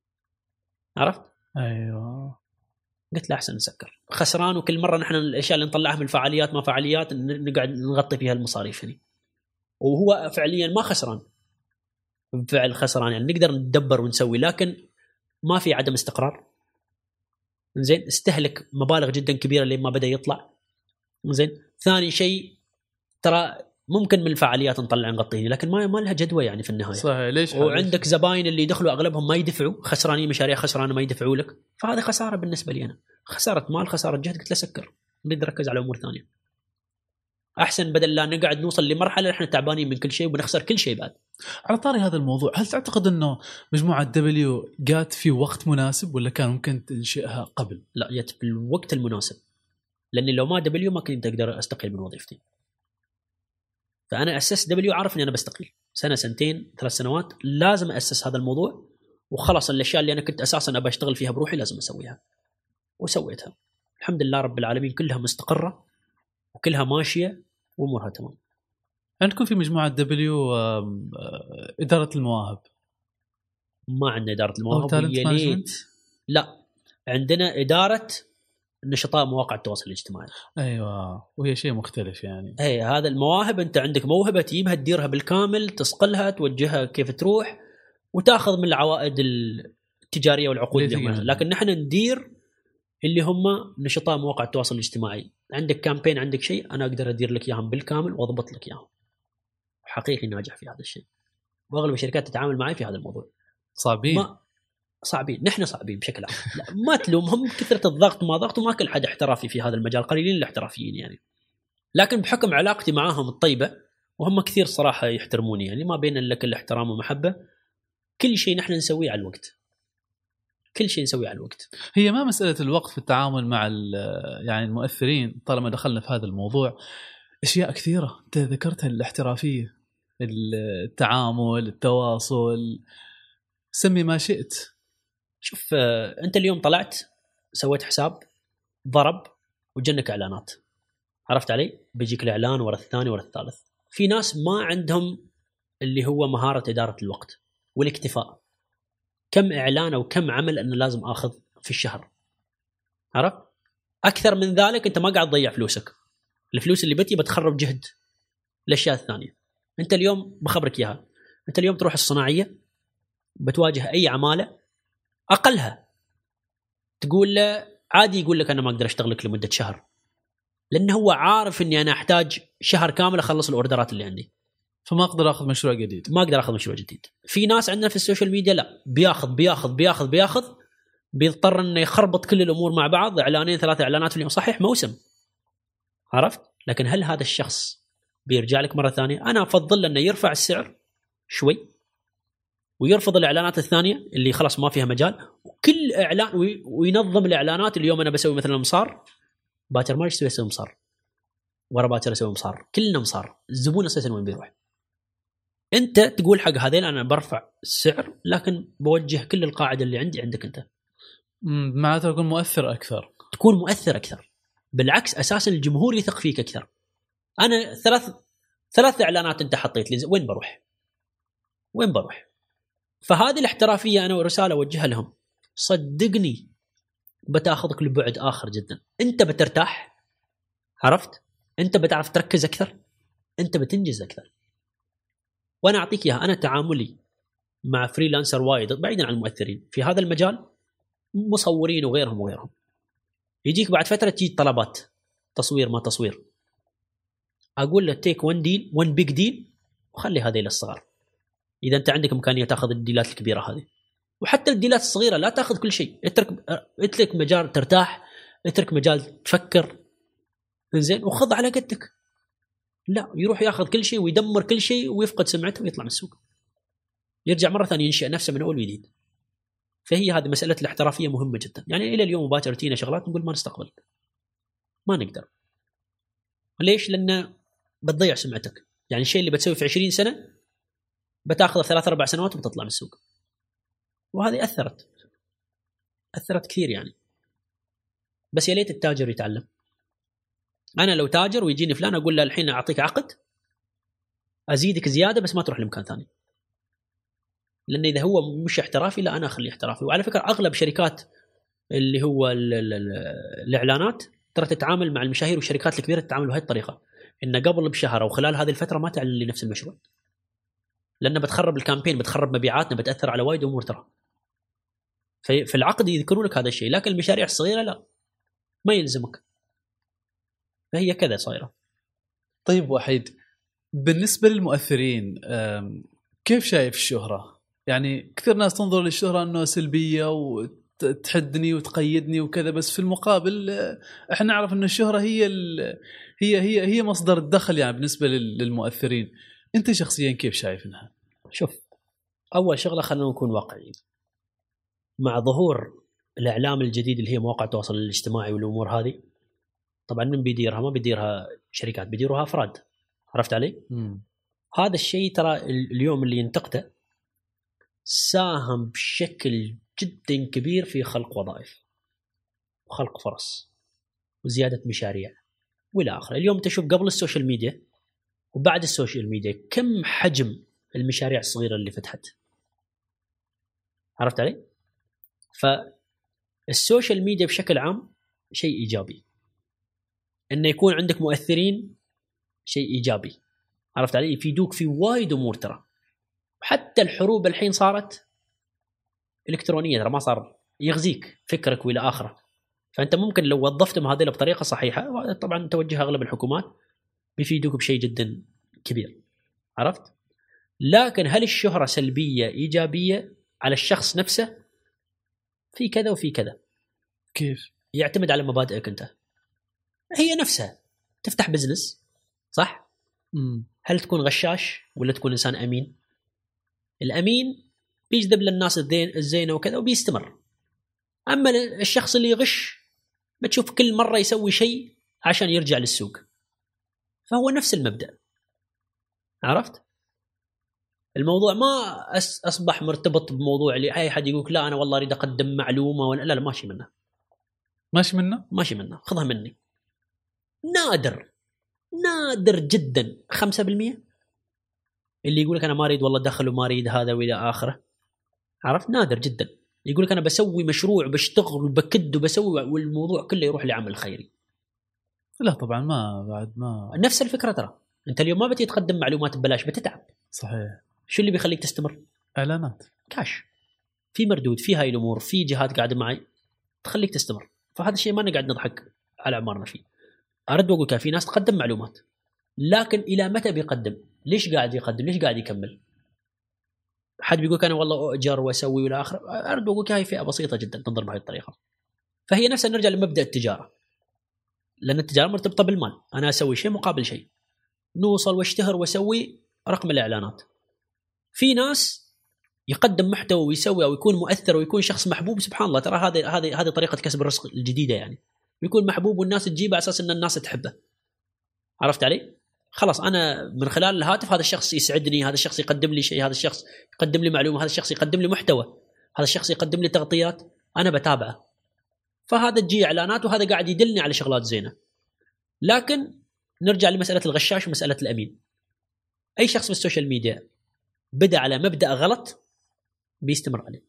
عرفت؟ ايوه. قلت له احسن نسكر، خسران. وكل مره نحن الاشياء اللي نطلعها من الفعاليات ما فعاليات نقعد نغطي فيها المصاريف هنا، وهو فعليا ما خسران. فعل خسران يعني نقدر ندبر ونسوي، لكن ما في عدم استقرار. زين، استهلك مبالغ جدا كبيره لما بدا يطلع. زين، ثاني شيء ترى ممكن من الفعاليات نطلع نغطيه، لكن ما لها جدوى يعني في النهايه. صحيح. ليش؟ وعندك زباين اللي يدخلوا اغلبهم ما يدفعوا، خسرانين مشاريع خسرانه ما يدفعوا لك. فهذا خساره بالنسبه لي انا، خساره مال، خساره جهد. قلت له سكر، نقدر نركز على امور ثانيه احسن، بدل لا نقعد نوصل لمرحله احنا تعبانين من كل شيء وبنخسر كل شيء بعد. على طاري هذا الموضوع، هل تعتقد انه مجموعه دبليو جات في وقت مناسب ولا كان ممكن تنشئها قبل؟ لا، جت في الوقت المناسب، لاني لو ما دبليو ما كنت اقدر استقيل من وظيفتي. فانا اسست دبليو عارف اني انا بستقيل سنه سنتين 3 سنوات، لازم اسس هذا الموضوع وخلص. الاشياء اللي انا كنت اساسا ابى اشتغل فيها بروحي لازم اسويها، وسويتها الحمد لله رب العالمين. كلها مستقره وكلها ماشيه وامورها تمام. عندكم في مجموعه دبليو اداره المواهب؟ ما عندنا اداره المواهب. لا، عندنا اداره نشطاء مواقع التواصل الاجتماعي. ايوه، وهي شيء مختلف يعني. اي، هذا المواهب انت عندك موهبه تجيبها تديرها بالكامل، تصقلها، توجهها كيف تروح، وتاخذ من العوائد التجاريه والعقود اللي هم. لكن نحن ندير اللي هم نشطاء مواقع التواصل الاجتماعي. عندك كامبين، عندك شيء، انا اقدر ادير لك اياهم بالكامل واضبط لك اياهم. حقيقي ناجح في هذا الشيء، واغلب الشركات تتعامل معي في هذا الموضوع. صعبين، نحن صعبين بشكل عام. لا ما تلومهم، كثرة الضغط ما ضغط، وما كل حد احترافي في هذا المجال، قليلين الاحترافيين يعني. لكن بحكم علاقتي معاهم الطيبة، وهم كثير صراحة يحترموني، يعني ما بين لك الاحترام ومحبة. كل شيء نحن نسويه على الوقت، كل شيء نسويه على الوقت. هي ما مسألة الوقت في التعامل مع يعني المؤثرين، طالما دخلنا في هذا الموضوع أشياء كثيرة أنت ذكرتها، الاحترافية، التعامل، التواصل، سمي ما شئت. شوف أنت اليوم طلعت سويت حساب ضرب وجنك إعلانات، عرفت علي؟ بيجيك الإعلان ورا الثاني ورا الثالث. في ناس ما عندهم اللي هو مهارة إدارة الوقت والاكتفاء. كم إعلان أو كم عمل أنا لازم أخذ في الشهر، عرفت؟ أكثر من ذلك أنت ما قاعد تضيع فلوسك. الفلوس اللي بتخرب جهد الأشياء الثانية. أنت اليوم بخبرك إياها، أنت اليوم تروح الصناعية بتواجه أي عمالة أقلها تقول له عادي، يقول لك أنا ما أقدر أشتغلك لمدة شهر، لأنه هو عارف أني أنا أحتاج شهر كامل أخلص الأوردرات اللي عندي، فما أقدر أخذ مشروع جديد. ما أقدر أخذ مشروع جديد. في ناس عندنا في السوشيال ميديا لا، بياخذ بيضطر أنه يخربط كل الأمور مع بعض، إعلانين 3 إعلانات في اليوم. صحيح موسم، عرفت؟ لكن هل هذا الشخص بيرجع لك مرة ثانية؟ أنا أفضل أنه يرفع السعر شوي ويرفض الإعلانات الثانية اللي خلاص ما فيها مجال، وكل إعلان وينظم الإعلانات. اليوم أنا بسوي مثلا مصار، باكر ما يسوي مصار، ورا باكر يسوي مصار، كلنا مصار. الزبون أساسا وين بيروح؟ أنت تقول حق هذين أنا برفع السعر، لكن بوجه كل القاعدة اللي عندي عندك أنت. معناته تكون مؤثر أكثر. تكون مؤثر أكثر، بالعكس أساسا الجمهور يثق فيك أكثر. أنا 3 إعلانات أنت حطيت لي، وين بروح؟ فهذه الاحترافية أنا ورسالة أوجهها لهم، صدقني بتاخذك لبعد آخر جدا. أنت بترتاح، عرفت؟ أنت بتعرف تركز أكثر، أنت بتنجز أكثر. وأنا أعطيك إياها، أنا تعاملي مع فريلانسر وايد بعيدا عن المؤثرين في هذا المجال، مصورين وغيرهم، يجيك بعد فترة تجي طلبات تصوير ما تصوير، أقول له تيك 1 بيج ديل وخلي هذه للصغار. إذا أنت عندك إمكانية تأخذ الديلات الكبيرة هذه، وحتى الديلات الصغيرة لا تأخذ كل شيء، اترك مجال ترتاح، اترك مجال تفكر، إنزين، وخذ على قدك. لا يروح يأخذ كل شيء ويدمر كل شيء ويفقد سمعته ويطلع من السوق، يرجع مرة ثانية ينشئ نفسه من أول وجديد. فهي هذه مسألة الاحترافية مهمة جدا. يعني إلى اليوم باكر تينا شغلات نقول ما نستقبل، ما نقدر. ليش؟ لأن بتضيع سمعتك. يعني الشيء اللي بتسوي في 20 سنة بتاخذه 3-4 سنوات وبتطلع من السوق. وهذه أثرت كثير يعني. بس يا ليت التاجر يتعلم. أنا لو تاجر ويجيني فلان أقول له الحين أعطيك عقد أزيدك زيادة بس ما تروح لمكان ثاني، لأن إذا هو مش احترافي لا أنا أخليه احترافي. وعلى فكرة أغلب شركات اللي هو الإعلانات ترى تتعامل مع المشاهير والشركات الكبيرة تتعامل بهذه الطريقة، إن قبل بشهر أو خلال هذه الفترة ما تعلن لي نفس المشروع، لأنه بتخرب الكامبين، بتخرب مبيعاتنا، بتأثر على وايد أمور ترى. في العقد يذكروا لك هذا الشيء، لكن المشاريع الصغيرة لا، ما يلزمك. فهي كذا صايرة. طيب وحيد، بالنسبة للمؤثرين كيف شايف الشهرة؟ يعني كثير ناس تنظر للشهرة أنه سلبية وتحدني وتقيدني وكذا، بس في المقابل احنا نعرف أن الشهرة هي مصدر الدخل يعني بالنسبة للمؤثرين. أنت شخصيا كيف شايفها؟ شوف، أول شغلة خلينا نكون واقعيين. مع ظهور الإعلام الجديد اللي هي مواقع التواصل الاجتماعي والأمور هذه، طبعا من بيديرها؟ ما بيديرها شركات، بيديروها أفراد، عرفت علي؟ هذا الشيء ترى اليوم اللي ينتقده ساهم بشكل جدا كبير في خلق وظائف وخلق فرص وزيادة مشاريع وإلى آخره. اليوم تشوف قبل السوشيال ميديا وبعد السوشيال ميديا كم حجم المشاريع الصغيرة اللي فتحت، عرفت علي؟ فالسوشيال ميديا بشكل عام شيء إيجابي، إنه يكون عندك مؤثرين شيء إيجابي، عرفت علي؟ يفيدوك في وايد أمور ترى. حتى الحروب الحين صارت إلكترونية، ترى ما صار يغزيك فكرك وإلى آخره. فأنت ممكن لو وظفتهم هذه بطريقة صحيحة، طبعا توجه أغلب الحكومات، بيفيدوك بشيء جدا كبير. عرفت؟ لكن هل الشهرة سلبية إيجابية على الشخص نفسه؟ في كذا وفي كذا. كيف؟ يعتمد على مبادئك أنت. هي نفسها تفتح بزنس صح؟ هل تكون غشاش ولا تكون إنسان أمين؟ الأمين بيجذب للناس الزينة وكذا وبيستمر. أما الشخص اللي يغش بتشوف كل مرة يسوي شيء عشان يرجع للسوق. فهو نفس المبدأ. عرفت؟ الموضوع ما أصبح مرتبط بموضوع اللي أي حد يقولك لا أنا والله أريد أقدم معلومة ولا لا ماشي منه. ماشي منه خذها مني. نادر جدا 5% اللي يقولك أنا ما أريد والله دخل وما أريد هذا وإلى آخره. عرفت؟ نادر جدا يقولك أنا بسوي مشروع بشتغل وبكد وبسوي والموضوع كله يروح لعمل خيري. لا طبعا ما نفس الفكرة. ترى أنت اليوم ما بتي تقدم معلومات ببلاش، بتتعب. صحيح. شو اللي بيخليك تستمر؟ إعلانات، كاش، في مردود، في هاي الأمور، في جهات قاعدة معي تخليك تستمر. فهذا الشيء ما نقعد نضحك على عمرنا فيه. أرد وأقول في ناس تقدم معلومات، لكن إلى متى بيقدم؟ ليش قاعد يقدم؟ ليش قاعد يكمل؟ حد بيقول أنا والله أجر وأسوي ولا آخر. أرد وأقول هاي فئة بسيطة جدا تنظر بهذه الطريقة. فهي نفسها نرجع لمبدأ التجارة، لأن التجارة مرتبطة بالمال. أنا أسوي شيء مقابل شيء، نوصل واشتهر وأسوي رقم الإعلانات. في ناس يقدم محتوى ويسوي أو يكون مؤثر ويكون شخص محبوب. سبحان الله، ترى هذه طريقة كسب الرزق الجديدة. يعني يكون محبوب والناس تجيبه على أساس أن الناس تحبه. عرفت علي؟ خلاص أنا من خلال الهاتف هذا الشخص يسعدني، هذا الشخص يقدم لي شيء، هذا الشخص يقدم لي معلومة، هذا الشخص يقدم لي محتوى، هذا الشخص يقدم لي تغطيات، أنا بتابعه. فهذا تجي إعلانات وهذا قاعد يدلني على شغلات زينة. لكن نرجع لمسألة الغشاش ومسألة الأمين. أي شخص في السوشيال ميديا بدأ على مبدأ غلط بيستمر عليه.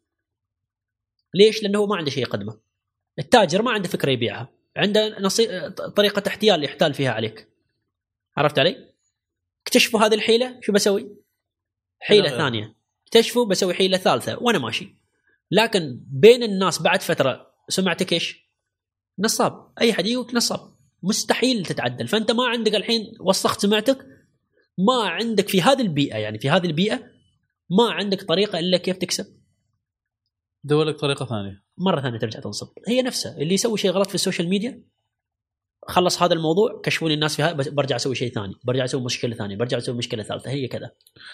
ليش؟ لأنه ما عنده شيء يقدمه. التاجر ما عنده فكرة يبيعها، عنده طريقة احتيال يحتال فيها عليك. عرفت علي؟ اكتشفوا هذه الحيلة، شو بسوي؟ حيلة ثانية. اكتشفوا بسوي حيلة ثالثة وأنا ماشي. لكن بين الناس بعد فترة سمعتك إيش؟ نصاب. أي حد يقولك نصاب، مستحيل تتعدل. فأنت ما عندك الحين وسخت سمعتك، ما عندك في هذه البيئة، يعني في هذه البيئة ما عندك طريقة إلا كيف تكسب. دولك طريقة ثانية، مرة ثانية ترجع تنصب. هي نفسها اللي يسوي شيء غلط في السوشيال ميديا، خلص هذا الموضوع، كشفوني الناس فيها، برجع أسوي شيء ثاني، برجع أسوي مشكلة ثانية، برجع أسوي مشكلة ثالثة. هي كذا.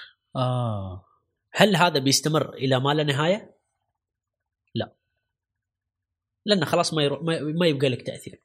هل هذا بيستمر إلى ما لا نهاية؟ لا، لأن خلاص ما يبقى لك تأثير.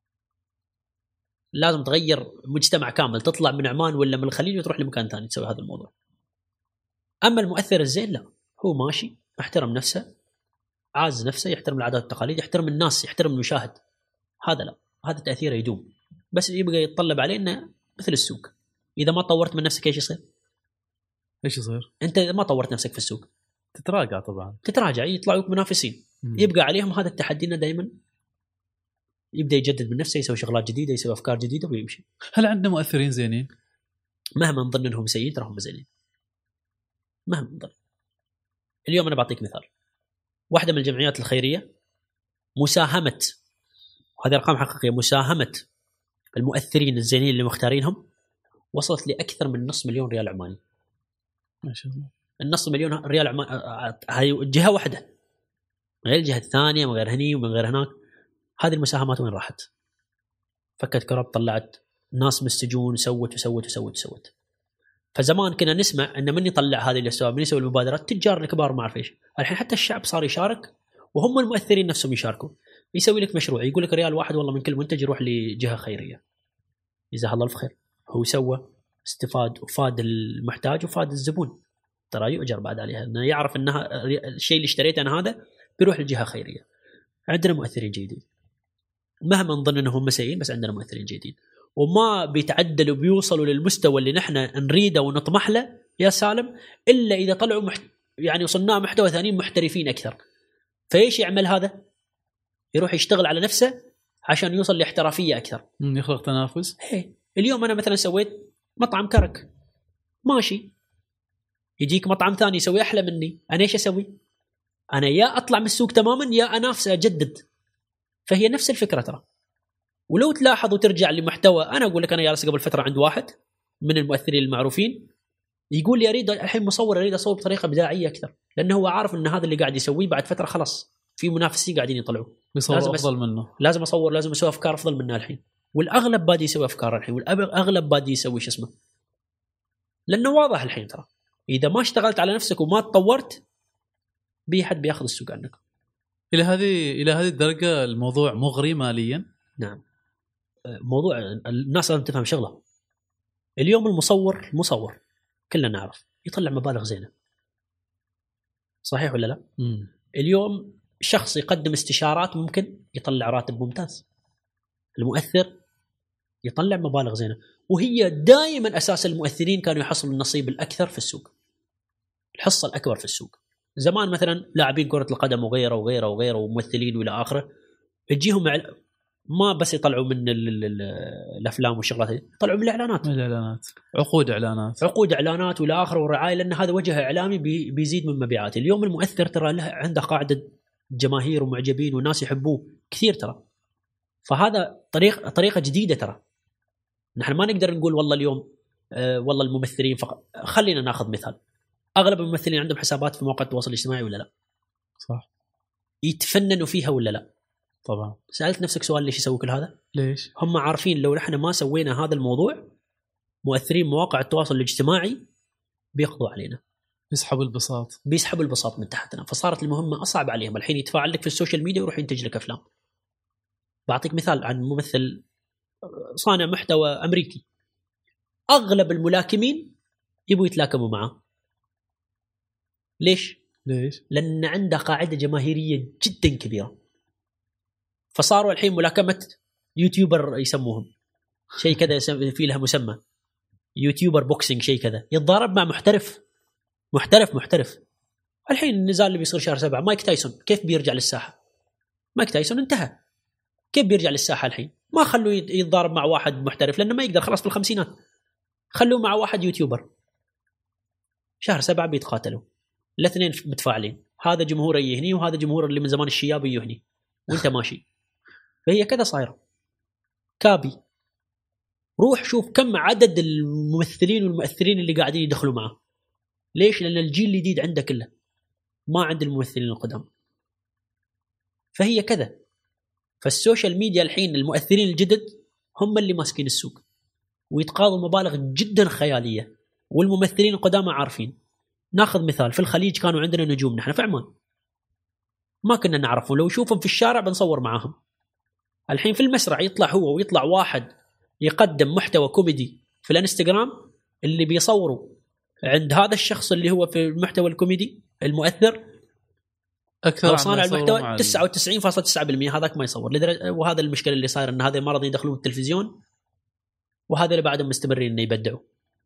لازم تغير مجتمع كامل، تطلع من عمان ولا من الخليج وتروح لمكان ثاني تسوي هذا الموضوع. أما المؤثر الزين لا، هو ماشي احترم نفسه، عاز نفسه، يحترم العادات والتقاليد، يحترم الناس، يحترم المشاهد. هذا لا، هذا تأثيره يدوم. بس يبقى يتطلب عليه إنه مثل السوق، إذا ما طورت من نفسك إيش يصير؟ أنت ما طورت نفسك في السوق تتراجع. طبعا تتراجع، يطلعوك منافسين. يبقى عليهم هذا التحدي، إنه دائما يبدأ يجدد من نفسه، يسوي شغلات جديدة، يسوي أفكار جديدة ويمشي. هل عندنا مؤثرين زينين؟ مهما نظن إنهم سيئين تراهم زينين، مهما نظن. اليوم أنا بعطيك مثال. واحدة من الجمعيات الخيرية مساهمة، وهذه أرقام حقيقية، مساهمة المؤثرين الزينين اللي مختارينهم وصلت لأكثر من $500,000 عماني. ما شاء الله. $500,000 عماني. هاي جهة واحدة، من غير الجهة الثانية، من غير هني ومن غير هناك. هذه المساهمات وين راحت؟ فكت كرب، طلعت ناس من السجون، سوت. فزمان كنا نسمع أن من يطلع هذه الأسباب، من يسوي المبادرات، تجار الكبار ما أعرف إيش. الحين حتى الشعب صار يشارك، وهم المؤثرين نفسهم يشاركوا. يسوي لك مشروع، يقول لك $1 واحد والله من كل منتج يروح لجهة خيرية. جزاه الله الخير، هو سوى، استفاد وفاد المحتاج وفاد الزبون. ترى يؤجر بعد عليها، انه يعرف انها الشيء اللي اشتريته انا هذا بيروح لجهة خيرية. عندنا مؤثرين جيدين، مهما نظن انهم سيئين، بس عندنا مؤثرين جيدين، وما بيتعدلوا بيوصلوا للمستوى اللي نحن نريده ونطمح له يا سالم الا اذا طلعوا يعني صناع محتوى ثانيين محترفين اكثر. فايش يعمل هذا؟ يروح يشتغل على نفسه عشان يوصل لاحترافية أكثر، يخلق تنافس. اليوم أنا مثلا سويت مطعم كرك ماشي، يجيك مطعم ثاني يسوي احلى مني، انا ايش اسوي؟ انا يا اطلع من السوق تماما يا انافس اجدد. فهي نفس الفكره ترى. ولو تلاحظ وترجع لمحتوى، انا اقول لك انا جالس قبل فتره عند واحد من المؤثرين المعروفين يقول لي اريد الحين مصور، اريد اصور بطريقه ابداعيه اكثر، لانه هو عارف ان هذا اللي قاعد يسويه بعد فتره خلاص في منافسين قاعدين يطلعوا، بيصور افضل منه، لازم اصور، لازم اسوي افكار افضل منه الحين. والاغلب بادي يسوي افكار الحين، والاغلب بادي يسوي شو اسمه، لانه واضح الحين ترى اذا ما اشتغلت على نفسك وما تطورت بي حد بياخذ السوق عنك. الى هذه الدرجه الموضوع مغري ماليا. نعم. موضوع الناس لازم تفهم شغله. اليوم المصور كلنا نعرف يطلع مبالغ زينه، صحيح ولا لا؟ اليوم شخص يقدم استشارات ممكن يطلع راتب ممتاز. المؤثر يطلع مبالغ زينه، وهي دائما اساس المؤثرين كانوا يحصلوا النصيب الاكثر في السوق، الحصه الاكبر في السوق. زمان مثلا لاعبين كره القدم وغيره وغيره وغيره وممثلين والى اخره، تجيهم ما بس يطلعوا من الافلام والشغلات هذه، يطلعوا من الاعلانات، عقود اعلانات والى اخره والرعايه، لان هذا وجه اعلامي بيزيد من مبيعاته. اليوم المؤثر ترى له عنده قاعده جماهير ومعجبين والناس يحبوه كثير ترى. فهذا طريقه جديده ترى. نحن ما نقدر نقول والله اليوم والله الممثلين فقط. خلينا ناخذ مثال، اغلب الممثلين عندهم حسابات في مواقع التواصل الاجتماعي ولا لا؟ صح. يتفننوا فيها ولا لا؟ طبعا. سألت نفسك سؤال ليش يسوي كل هذا؟ ليش؟ هم عارفين لو نحن ما سوينا هذا الموضوع مؤثرين مواقع التواصل الاجتماعي بيقضوا علينا، بيسحبوا البساط من تحتنا، فصارت المهمة أصعب عليهم. الحين يتفاعل لك في السوشيال ميديا ويروح ينتج لك أفلام. بعطيك مثال عن ممثل صانع محتوى أمريكي، أغلب الملاكمين يبوا يتلاكموا معه. ليش؟ لأن عنده قاعدة جماهيرية جدا كبيرة، فصاروا الحين ملاكمة يوتيوبر يسموهم شيء كذا، في لها مسمى يوتيوبر بوكسينج شيء كذا، يتضارب مع محترف. الحين النزال اللي بيصير شهر 7 مايك تايسون كيف بيرجع للساحة؟ مايك تايسون انتهى، كيف بيرجع للساحة الحين؟ ما خلوه يتضارب مع واحد محترف لأنه ما يقدر، خلاص في الخمسينات. خلوه مع واحد يوتيوبر، شهر 7 بيتقاتلوا الاثنين متفاعلين، هذا جمهور يهني وهذا جمهور اللي من زمان الشياب يهني وانت ماشي. فهي كذا صايرة. كابي روح شوف كم عدد الممثلين والمؤثرين اللي قاعدين يدخلوا معه. ليش؟ لأن الجيل الجديد عنده كله، ما عند الممثلين القدام. فهي كذا. فالسوشيال ميديا الحين المؤثرين الجدد هم اللي ماسكين السوق ويتقاضوا مبالغ جدا خيالية، والممثلين القدامى عارفين. ناخذ مثال، في الخليج كانوا عندنا نجوم نحن في عمان ما كنا نعرفهم، لو يشوفهم في الشارع بنصور معاهم. الحين في المسرح يطلع هو ويطلع واحد يقدم محتوى كوميدي في الانستغرام، اللي بيصوروا عند هذا الشخص اللي هو في المحتوى الكوميدي المؤثر اكثر أو صانع المحتوى 99.9% هذاك ما يصور. وهذا المشكله اللي صاير، ان هذا ما راضي يدخلون التلفزيون وهذا اللي بعدهم مستمرين انه يبدعوا.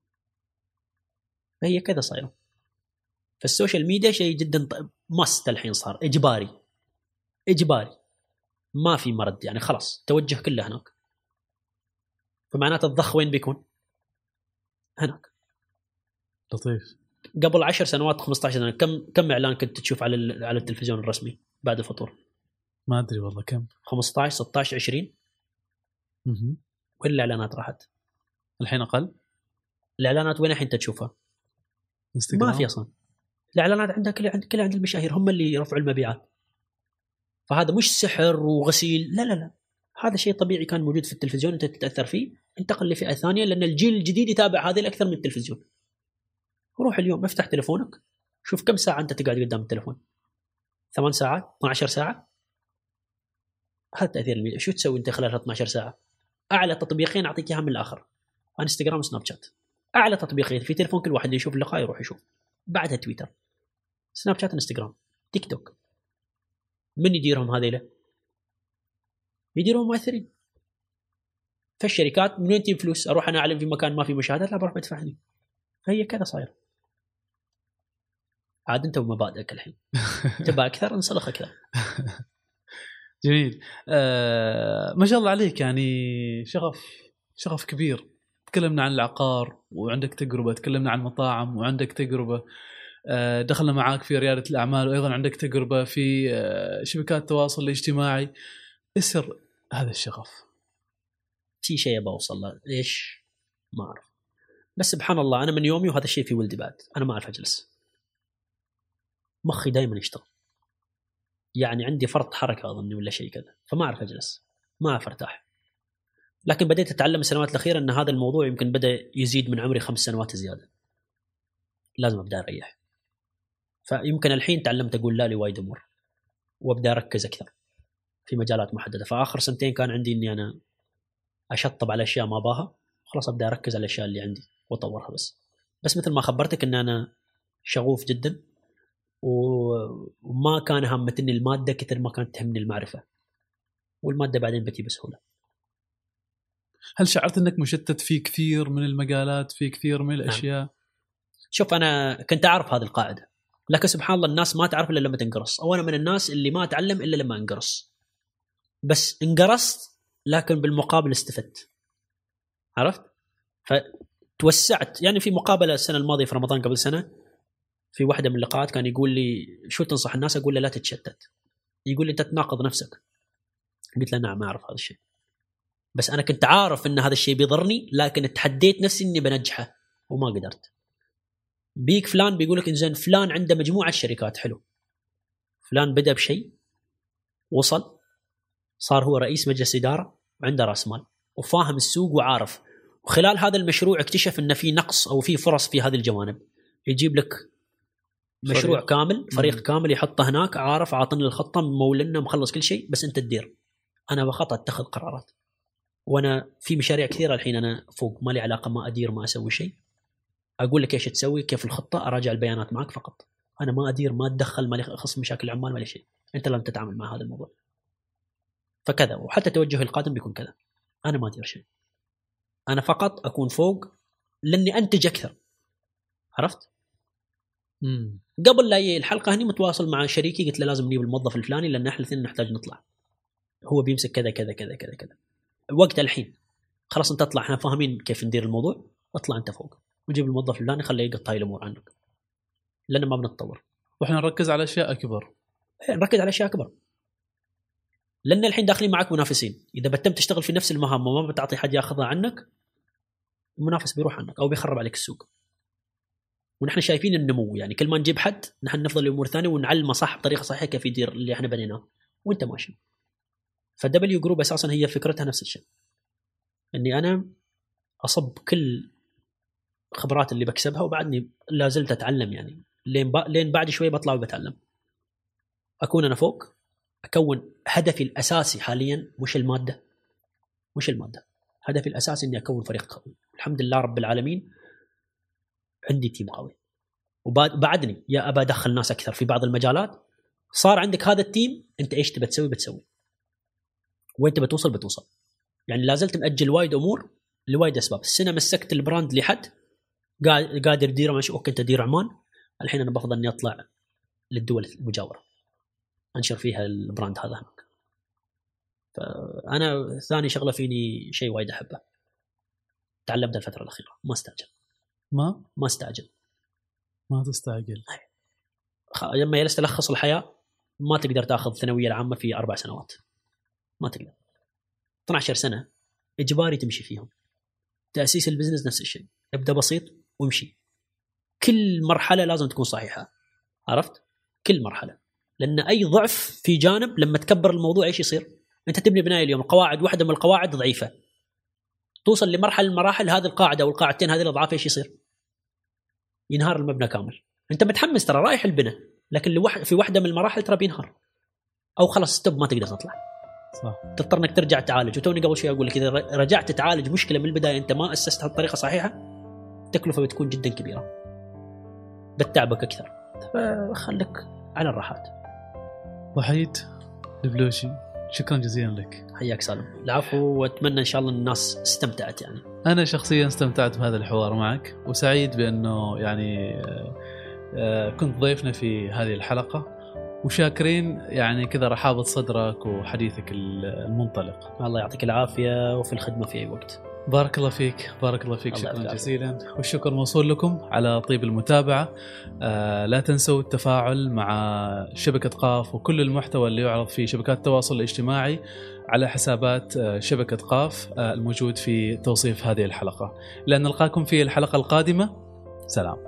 فهي كذا صايره. فالسوشيال ميديا شيء جدا ماست الحين، صار اجباري ما في مرد، يعني خلاص توجه كله هناك. فمعناته الضخ وين بيكون؟ هناك. لطيف. قبل 10 سنوات 15 سنة كم إعلان كنت تشوف على التلفزيون الرسمي بعد الفطور؟ ما أدري والله كم، 15 16 20. وين الإعلانات راحت؟ الحين أقل. الإعلانات وين الحين تشوفها؟ انستغرام. ما في أصلا. الإعلانات عندها كل عند المشاهير، هم اللي يرفعوا المبيعات. فهذا مش سحر وغسيل، لا، هذا شيء طبيعي كان موجود في التلفزيون، أنت تتأثر فيه، انتقل لفئة ثانية، لأن الجيل الجديد يتابع هذه أكثر من التلفزيون. روح اليوم افتح تلفونك، شوف كم ساعة أنت تقعد قدام التلفون. 8 ساعات 12 ساعة. هذا تأثير الميديا. شو تسوي أنت خلال 12 ساعة؟ أعلى تطبيقين أعطيك إياهم من الآخر، انستغرام وسناب شات. أعلى تطبيقين في تلفون كل واحد يشوف اللقاء يروح يشوف. بعدها تويتر، سناب شات، انستغرام، تيك توك. من يديرهم هذيله؟ يديرهم مؤثرين. فالشركات من وين تجيب فلوس؟ أروح أنا أعلم في مكان ما في مشاهدات؟ لا، بروح بدفعني. فهي كذا صاير. عاد أنت ومبادئك الحين تبى أكثر انسلخ أكثر. جميل. ما شاء الله عليك، يعني شغف كبير. تكلمنا عن العقار وعندك تجربة، تكلمنا عن مطاعم وعندك تجربة، دخلنا معاك في ريادة الأعمال وأيضا عندك تجربة في شبكات التواصل الاجتماعي. اسر هذا الشغف في شيء بوصل له إيش ما أعرف، بس سبحان الله أنا من يومي وهذا الشيء في ولدي بعد، أنا ما أعرف أجلس، مخي دائما يشتغل، يعني عندي فرط حركة أظني ولا شيء كذا، فما أعرف أجلس، ما أعرف أرتاح. لكن بديت أتعلم السنوات الأخيرة أن هذا الموضوع يمكن بدأ يزيد من عمري 5 سنوات زيادة، لازم أبدأ أريح. فيمكن الحين تعلمت أقول لا لوايد أمور وأبدأ أركز أكثر في مجالات محددة. فآخر 2 سنين كان عندي أني أنا أشطب على أشياء ما باها، خلاص أبدأ أركز على الأشياء اللي عندي وأطورها. بس مثل ما خبرتك أن أنا شغوف جدا وما كان همتني المادة كثير ما كانت تهمني المعرفة، والمادة بعدين بتي بسهولة. هل شعرت أنك مشتت في كثير من المجالات، في كثير من الأشياء؟ نعم. شوف أنا كنت أعرف هذه القاعدة، لكن سبحان الله الناس ما تعرف إلا لما تنقرص، أو أنا من الناس اللي ما أتعلم إلا لما أنقرص. بس انقرصت لكن بالمقابل استفدت، عرفت؟ فتوسعت. يعني في مقابلة السنة الماضية في رمضان قبل سنة، في واحدة من اللقاءات كان يقول لي شو تنصح الناس؟ أقول له لا تتشتت. يقول لي أنت تناقض نفسك. قلت له نعم ما أعرف هذا الشيء، بس أنا كنت عارف أن هذا الشيء بيضرني، لكن اتحديت نفسي أني بنجحه وما قدرت. بيك فلان بيقولك إنزين فلان عنده مجموعة شركات، حلو، فلان بدأ بشيء وصل صار هو رئيس مجلس إدارة وعنده رأس مال وفاهم السوق وعارف، وخلال هذا المشروع اكتشف أن في نقص أو في فرص في هذه الجوانب، يجيب لك مشروع كامل، فريق كامل يحطه هناك، عارف، عاطني الخطة، مولنا، مخلص كل شيء، بس أنت تدير. أنا بخطأ اتخذ قرارات، وأنا في مشاريع كثيرة الحين أنا فوق، ما لي علاقة، ما أدير، ما أسوي شيء. أقول لك إيش تسوي، كيف الخطة، أراجع البيانات معك فقط. أنا ما أدير، ما أتدخل، ما لي خص مشاكل العمال، ما لي شيء. أنت لم تتعامل مع هذا الموضوع فكذا، وحتى توجه القادم بيكون كذا. أنا ما أدير شيء، أنا فقط أكون فوق لأني أنتج أكثر، عرفت؟ قبل لا يجي الحلقة هني متواصل مع شريكي، قلت له لازم نجيب الموظف الفلاني لأن إحنا الاثنين نحتاج نطلع، هو بيمسك كذا كذا كذا كذا كذا. الوقت الحين خلاص أنت تطلع، إحنا فاهمين كيف ندير الموضوع، اطلع أنت فوق وجيب الموظف الفلاني خليه يقطع هاي الأمور عنك، لأن ما بنتطور. وإحنا نركز على أشياء أكبر. نركز على أشياء أكبر، لأن الحين داخلين معك منافسين. إذا بتم تشتغل في نفس المهام وما بتعطي حد يأخذها عنك، المنافس بيروح عنك أو بيخرب عليك السوق. ونحن شايفين النمو، يعني كل ما نجيب حد نحن نفضل الأمور ثانية ونعلمه صح بطريقة صحيحة كيف يدير اللي احنا بنيناه وانت ماشي. فدبليو جروب أساسا هي فكرتها نفس الشيء، أني أنا أصب كل خبرات اللي بكسبها وبعدني لا زلت أتعلم، يعني لين بعد شوي بطلع وبتعلم. أكون أنا فوق، أكون هدفي الأساسي حاليا مش المادة، هدفي الأساسي أني أكون فريق قوي. الحمد لله رب العالمين عندي تيم قوي، وبعدني يا أبا أدخل ناس أكثر في بعض المجالات. صار عندك هذا التيم، أنت إيش تبى تسوي بتسوي، وأنت بتوصل. يعني لازلت مأجل وايد أمور لوايد أسباب. السنة مسكت البراند لحد قادر يديره، ماشي أوكي أنت دير عمان. الحين أنا بفضل أني أطلع للدول المجاورة أنشر فيها البراند هذا هناك. فأنا ثاني شغلة فيني شيء وايد أحبه، تعلمت الفترة الأخيرة، ما استعجل. ما استعجل، ما تستعجل. لما جلست ألخص الحياة، ما تقدر تأخذ الثانوية العامة في 4 سنوات، ما تقدر. 12 سنة إجباري تمشي فيهم. تأسيس البزنس نفس الشيء، ابدأ بسيط وامشي. كل مرحلة لازم تكون صحيحة، عرفت؟ كل مرحلة، لأن أي ضعف في جانب لما تكبر الموضوع إيش يصير؟ أنت تبني بناية اليوم القواعد، واحدة من القواعد ضعيفة، توصل لمرحلة المراحل، هذه القاعدة أو القاعدتين هذه الأضعاف إيش يصير؟ ينهار المبنى كامل. أنت متحمس ترى رايح البناء، لكن في واحدة من المراحل ترى بينهار، أو خلاص ستوب ما تقدر تطلع. صح. تضطر انك ترجع تعالج. وتوني قبل شوي اقول لك اذا رجعت تعالج مشكله من البدايه انت ما اسستها بطريقه صحيحه، التكلفه بتكون جدا كبيره، بتتعبك اكثر. فخليك على الراحات. وحيد البلوشي، شكرا جزيلا لك. حياك سالم. العفو، واتمنى ان شاء الله الناس استمتعت. يعني انا شخصيا استمتعت بهذا الحوار معك، وسعيد بانه يعني كنت ضيفنا في هذه الحلقه، وشاكرين يعني كذا رحابة صدرك وحديثك المنطلق. الله يعطيك العافية، وفي الخدمة في أي وقت. بارك الله فيك، بارك الله فيك، شكرا جزيلا، والشكر موصول لكم على طيب المتابعة. لا تنسوا التفاعل مع شبكة قاف وكل المحتوى اللي يعرض في شبكات التواصل الاجتماعي على حسابات شبكة قاف الموجود في توصيف هذه الحلقة. لأن نلقاكم في الحلقة القادمة. سلام.